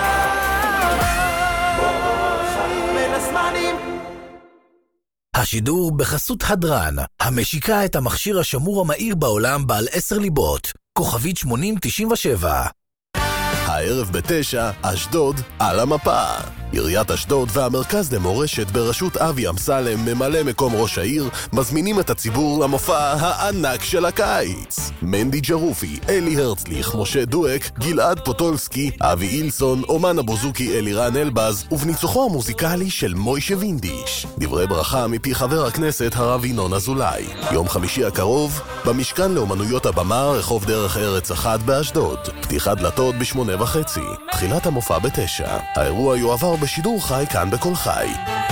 Speaker 3: השידור בחסות הדרן, המשיקה את המכשיר השמור המהיר בעולם בעל עשר ליבות, כוכבית שמונים תשעים ושבע.
Speaker 6: הערב בתשע, אשדוד על המפה. עיריית אשדוד והמרכז למורשת בראשות אבי אמסלם, ממלא מקום ראש העיר, מזמינים את הציבור למופע הענק של הקיץ. מנדי ג'רופי, אלי הרצליך, משה דואק, גלעד פוטולסקי, אבי אילסון, אומן הבוזוקי אלירן אלבז, ובניצוחו המוזיקלי של מוישה וינדיש. דברי ברכה מפי חבר הכנסת הרב ינון אזולאי. יום חמישי הקרוב, במשכן לאומנויות הבמה, רחוב דרך ארץ אחת באשדוד. פתיחת דלתות בשמונה וחצי. תחילת המופע בתשע. האירוע יועבר בשידור חי כאן בכל חי.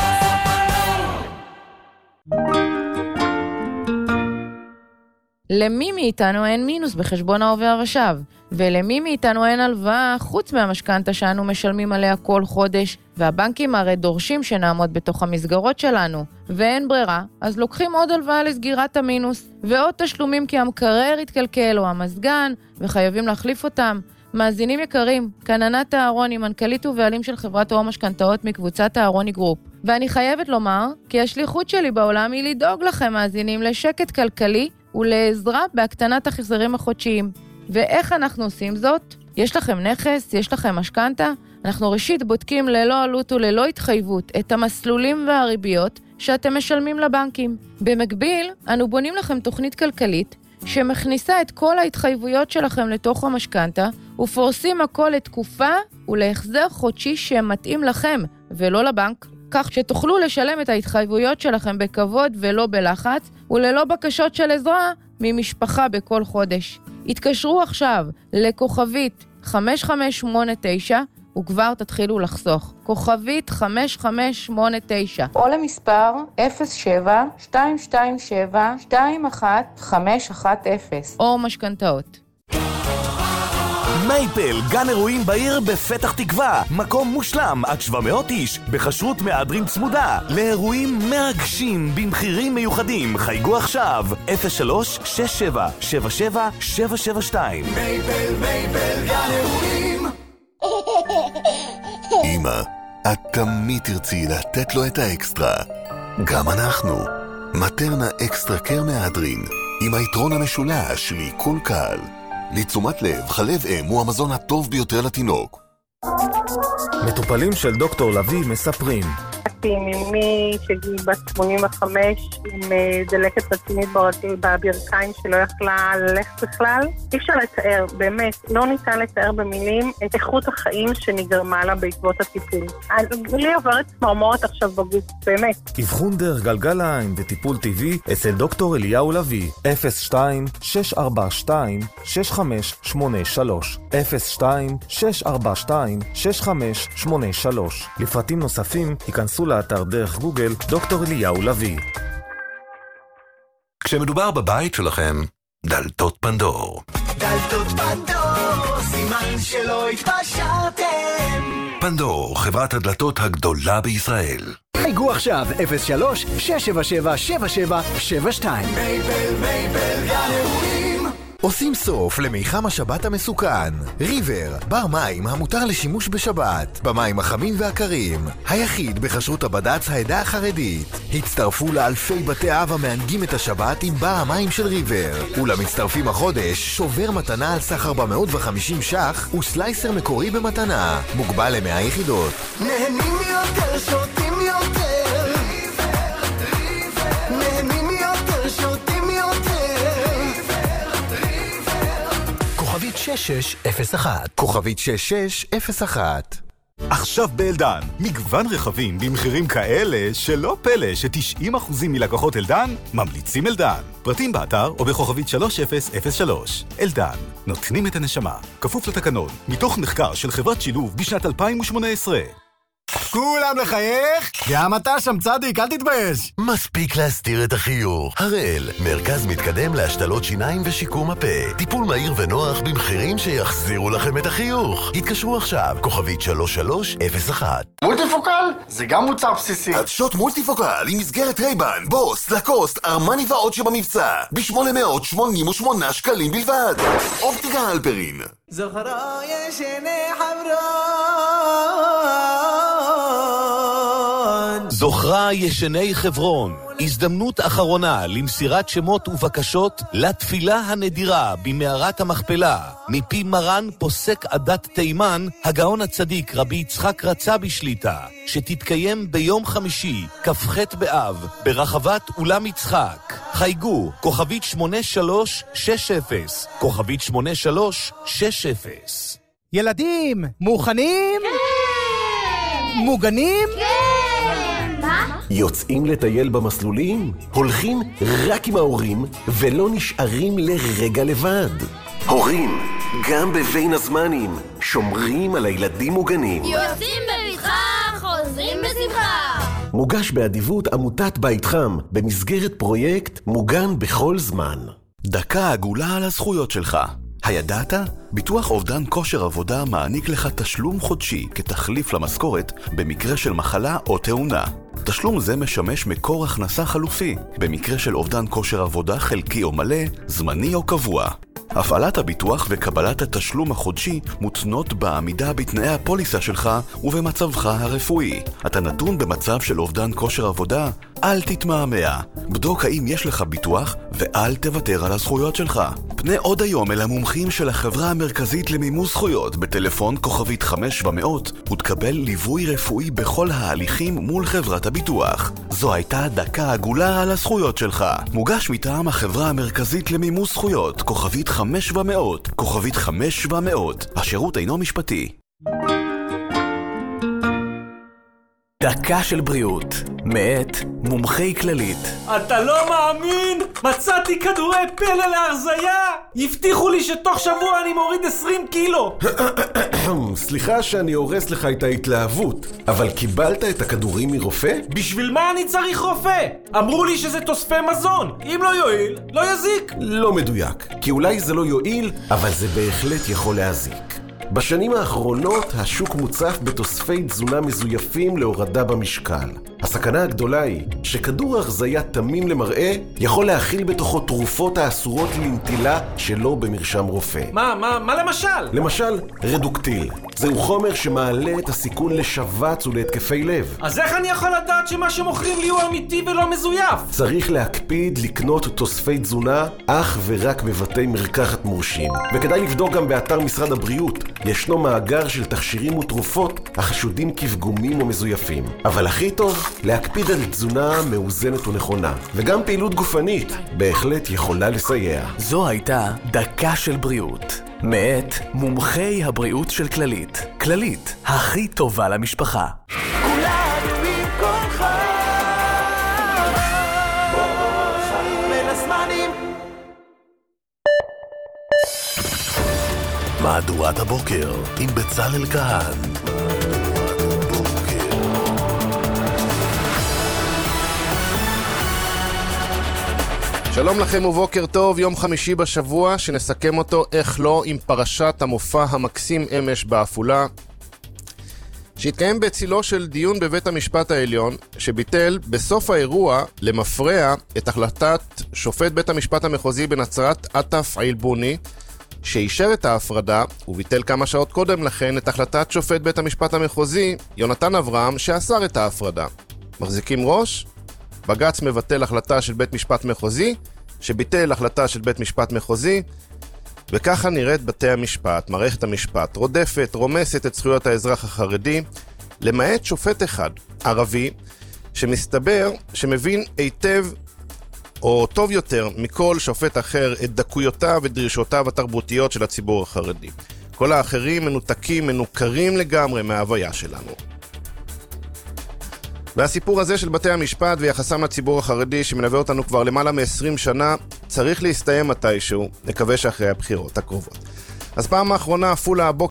Speaker 5: למי מאיתנו אין מינוס בחשבון ההווה הרשב? ולמי מאיתנו אין הלוואה חוץ מהמשכנתה שאנו משלמים עליה כל חודש? והבנקים הרי דורשים שנעמוד בתוך המסגרות שלנו. ואין ברירה, אז לוקחים עוד הלוואה לסגירת המינוס. ועוד תשלומים כי המקרר התקלקל או המזגן, וחייבים להחליף אותם. מאזינים יקרים, כאן ענת אהרוני, מנכ"לית ובעלים של חברת האור משכנתאות מקבוצת אהרוני גרופ. ואני חייבת לומר, כי השליחות שלי בעולם היא לדאוג לכם מאזינים לשקט כלכלי ולעזרה בהקטנת החזרים החודשיים. ואיך אנחנו עושים זאת? יש לכם נכס? יש לכם משכנתה? אנחנו ראשית בודקים ללא עלות וללא התחייבות את המסלולים והריביות שאתם משלמים לבנקים. במקביל, אנו בונים לכם תוכנית כלכלית שמכניסה את כל ההתחייבויות שלכם לתוך המשכנתה, ופורסים הכל לתקופה ולהחזר חודשי שמתאים לכם ולא לבנק, כך שתוכלו לשלם את ההתחייבויות שלכם בכבוד ולא בלחץ, וללא בקשות של עזרה ממשפחה בכל חודש. התקשרו עכשיו לכוכבית חמש חמש שמונה תשע וכבר תתחילו לחסוך. כוכבית חמש חמש שמונה תשע. או למספר אפס שבע שתיים שתיים שבע שתיים אחת חמש אחת אפס. או משכנתאות.
Speaker 9: מייפל, גן אירועים בעיר בפתח תקווה. מקום מושלם עד שבע מאות איש, בחשרות מהדרין צמודה. לאירועים מרגשים במחירים מיוחדים. חייגו עכשיו, אפס שלוש שש שבע שבע שבע שבע שבע שתיים.
Speaker 8: מייפל, מייפל, גן אירועים.
Speaker 6: אמא, את תמיד תרצי לתת לו את האקסטרה. גם אנחנו. מטרנה אקסטרה קר מהדרין, עם היתרון המשולש לעיכול קל. לתשומת לב, חלב אם הוא המזון הטוב ביותר לתינוק.
Speaker 11: מטופלים של דוקטור לוי מספרים.
Speaker 12: ממי שגיל בת שמונים וחמש עם דלקת רצינית בברכיים שלא יכלה ללכת בכלל. אי אפשר לתאר, באמת, לא ניתן לתאר במילים את איכות החיים שנגרמה לה בעקבות הטיפול. לי עוברת צמרמורת עכשיו בגוף, באמת.
Speaker 11: אבחון דרך גלגליים וטיפול טבעי אצל דוקטור אליהו לוי, אפס שתיים שש ארבע שתיים שש חמש שמונה שלוש, אפס שתיים שש ארבע שתיים שש חמש שמונה שלוש. לפרטים נוספים היכנסו לאתר דרך גוגל דוקטור אליהו לוי.
Speaker 6: כשמדובר בבית שלכם, דלתות פנדור.
Speaker 8: דלתות פנדור, סימן שלא התפשרתם.
Speaker 6: פנדור, חברת הדלתות הגדולה בישראל.
Speaker 10: חייגו עכשיו אפס שלוש שש שבע שבע שבע שבע שבע שתיים.
Speaker 8: מייפל, מייפל, גן אירועים.
Speaker 15: עושים סוף למיחם השבת המסוכן. ריבר, בר מים המותר לשימוש בשבת, במים החמים והקרים, היחיד בחשרות הבד"ץ העדה החרדית. הצטרפו לאלפי בתי אב המענגים את השבת עם בר המים של ריבר, ולמצטרפים החודש שובר מתנה על סך ארבע מאות וחמישים ש"ח וסלייסר מקורי במתנה, מוגבל ל-מאה יחידות.
Speaker 8: נהנים יותר, שותים יותר. ריבר, ריבר. נהנים יותר, שותים יותר.
Speaker 15: כוכבית שש שש אפס אחת. כוכבית שש שש אפס אחת.
Speaker 16: עכשיו באלדן, מגוון רכבים במחירים כאלה שלא פלא ש-תשעים אחוז מלקוחות אלדן ממליצים אלדן. פרטים באתר או בכוכבית שלוש אפס אפס שלוש. אלדן, נותנים את הנשמה. כפוף לתקנון, מתוך מחקר של חברת שילוב בשנת אלפיים ושמונה עשרה.
Speaker 26: כולם לחייך? גם אתה שם צדיק, אל תתבייש.
Speaker 6: מספיק להסתיר את החיוך. הראל, מרכז מתקדם להשתלות שיניים ושיקום הפה. טיפול מהיר ונוח במחירים שיחזירו לכם את החיוך. התקשרו עכשיו, כוכבית שלוש שלוש אפס אחת.
Speaker 26: מולטיפוקל? זה גם מוצר בסיסי.
Speaker 24: עדשות מולטיפוקל עם מסגרת רייבן, בוס, לקוסט, ארמני ועוד שבמבצע. ב-שמונה מאות שמונים ושמונה שקלים בלבד. אופטיקה הלפרין.
Speaker 8: זוכרה ישני חברון.
Speaker 7: זוכרה ישני חברון, הזדמנות אחרונה למסירת שמות ובקשות לתפילה הנדירה במערת המכפלה, מפי מרן פוסק עדת תימן, הגאון הצדיק רבי יצחק רצה בשליטה, שתתקיים ביום חמישי, כ"ח באב, ברחבת אולם יצחק. חייגו, כוכבית שמונה שלוש שש אפס, כוכבית שמונה שלוש שש אפס.
Speaker 22: ילדים, מוכנים? כן! מוגנים? כן!
Speaker 24: יוצאים לטייל במסלולים? הולכים רק עם ההורים ולא נשארים לרגע לבד. הורים, גם בבין הזמנים, שומרים על הילדים מוגנים.
Speaker 2: יוצאים בבטחה, חוזרים בשמחה.
Speaker 24: מוגש באדיבות עמותת בית חם, במסגרת פרויקט מוגן בכל זמן.
Speaker 27: דקה עגולה על הזכויות שלך. הידעת? ביטוח אובדן כושר עבודה מעניק לך תשלום חודשי כתחליף למשכורת במקרה של מחלה או תאונה. תשלום זה משמש מקור הכנסה חלופי במקרה של אובדן כושר עבודה חלקי או מלא, זמני או קבוע. הפעלת הביטוח וקבלת התשלום החודשי מותנות בעמידה בתנאי הפוליסה שלך ובמצבך הרפואי. אתה נתון במצב של אובדן כושר עבודה? אל תתמהמה. בדוק האם יש לך ביטוח ואל תוותר על הזכויות שלך. פנה עוד היום אל המומחים של החברה המרכזית למימוש זכויות בטלפון כוכבית חמש ומאות ותקבל ליווי רפואי בכל ההליכים מול חברת הביטוח. זו הייתה דקה עגולה על הזכויות שלך. מוגש מטעם החברה המרכזית למימוש זכויות כוכבית חמש ומאות, כוכבית חמש ומאות. השירות אינו משפטי.
Speaker 3: דקה של בריאות, מאת מומחי כללית.
Speaker 4: אתה לא מאמין? מצאתי כדורי פלא להרזיה! הבטיחו לי שתוך שבוע אני מוריד עשרים קילו!
Speaker 24: סליחה שאני הורס לך את ההתלהבות, אבל קיבלת את הכדורים מרופא?
Speaker 4: בשביל מה אני צריך רופא? אמרו לי שזה תוספי מזון. אם לא יועיל, לא יזיק.
Speaker 24: לא מדויק, כי אולי זה לא יועיל, אבל זה בהחלט יכול להזיק. בשנים האחרונות השוק מוצף בתוספי תזונה מזויפים להורדה במשקל. הסכנה הגדולה היא שכדור הרזיה תמים למראה יכול להכיל בתוכו תרופות האסורות לנטילה שלא במרשם רופא.
Speaker 4: מה, מה, מה למשל?
Speaker 24: למשל, רדוקטיל. זהו חומר שמעלה את הסיכון לשבץ ולהתקפי לב.
Speaker 4: אז איך אני יכול לדעת שמה שמוכרים לי הוא אמיתי ולא מזויף?
Speaker 24: צריך להקפיד לקנות תוספי תזונה אך ורק בבתי מרקחת מורשים. וכדאי לבדוק גם באתר משרד הבריאות. ישנו מאגר של תכשירים ותרופות החשודים כפגומים או מזויפים. אבל הכי טוב, להקפיד על תזונה מאוזנת ונכונה. וגם פעילות גופנית בהחלט יכולה לסייע.
Speaker 3: זו הייתה דקה של בריאות, מאת מומחי הבריאות של כללית. כללית, הכי טובה למשפחה.
Speaker 19: כולנו עם כל חי בין הזמנים.
Speaker 6: מהדורת הבוקר עם בצלאל כהן.
Speaker 14: שלום לכם ובוקר טוב, יום חמישי בשבוע שנסכם אותו איך לא עם פרשת המופע המקסים אמש באפולה, שהתקיים בצילו של דיון בבית המשפט העליון שביטל בסוף האירוע למפרע את החלטת שופט בית המשפט המחוזי בנצרת עטף עילבוני שאישר את ההפרדה, וביטל כמה שעות קודם לכן את החלטת שופט בית המשפט המחוזי יונתן אברהם שאסר את ההפרדה. מחזיקים ראש? בג"ץ מבטל החלטה של בית משפט מחוזי שביטל החלטה של בית משפט מחוזי, וככה נראית בתי המשפט. מערכת המשפט רודפת, רומסת את זכויות האזרח החרדי, למעט שופט אחד, ערבי, שמסתבר שמבין היטב או טוב יותר מכל שופט אחר את דקויותיו ודרישותיו התרבותיות של הציבור החרדי. כל האחרים מנותקים, מנוכרים לגמרי מההוויה שלנו. והסיפור הזה של בתי המשפט ויחסם לציבור החרדי שמלווה אותנו כבר למעלה מ-עשרים שנה צריך להסתיים מתישהו, נקווה שאחרי הבחירות הקרובות. אז פעם האחרונה אפולה הבוקר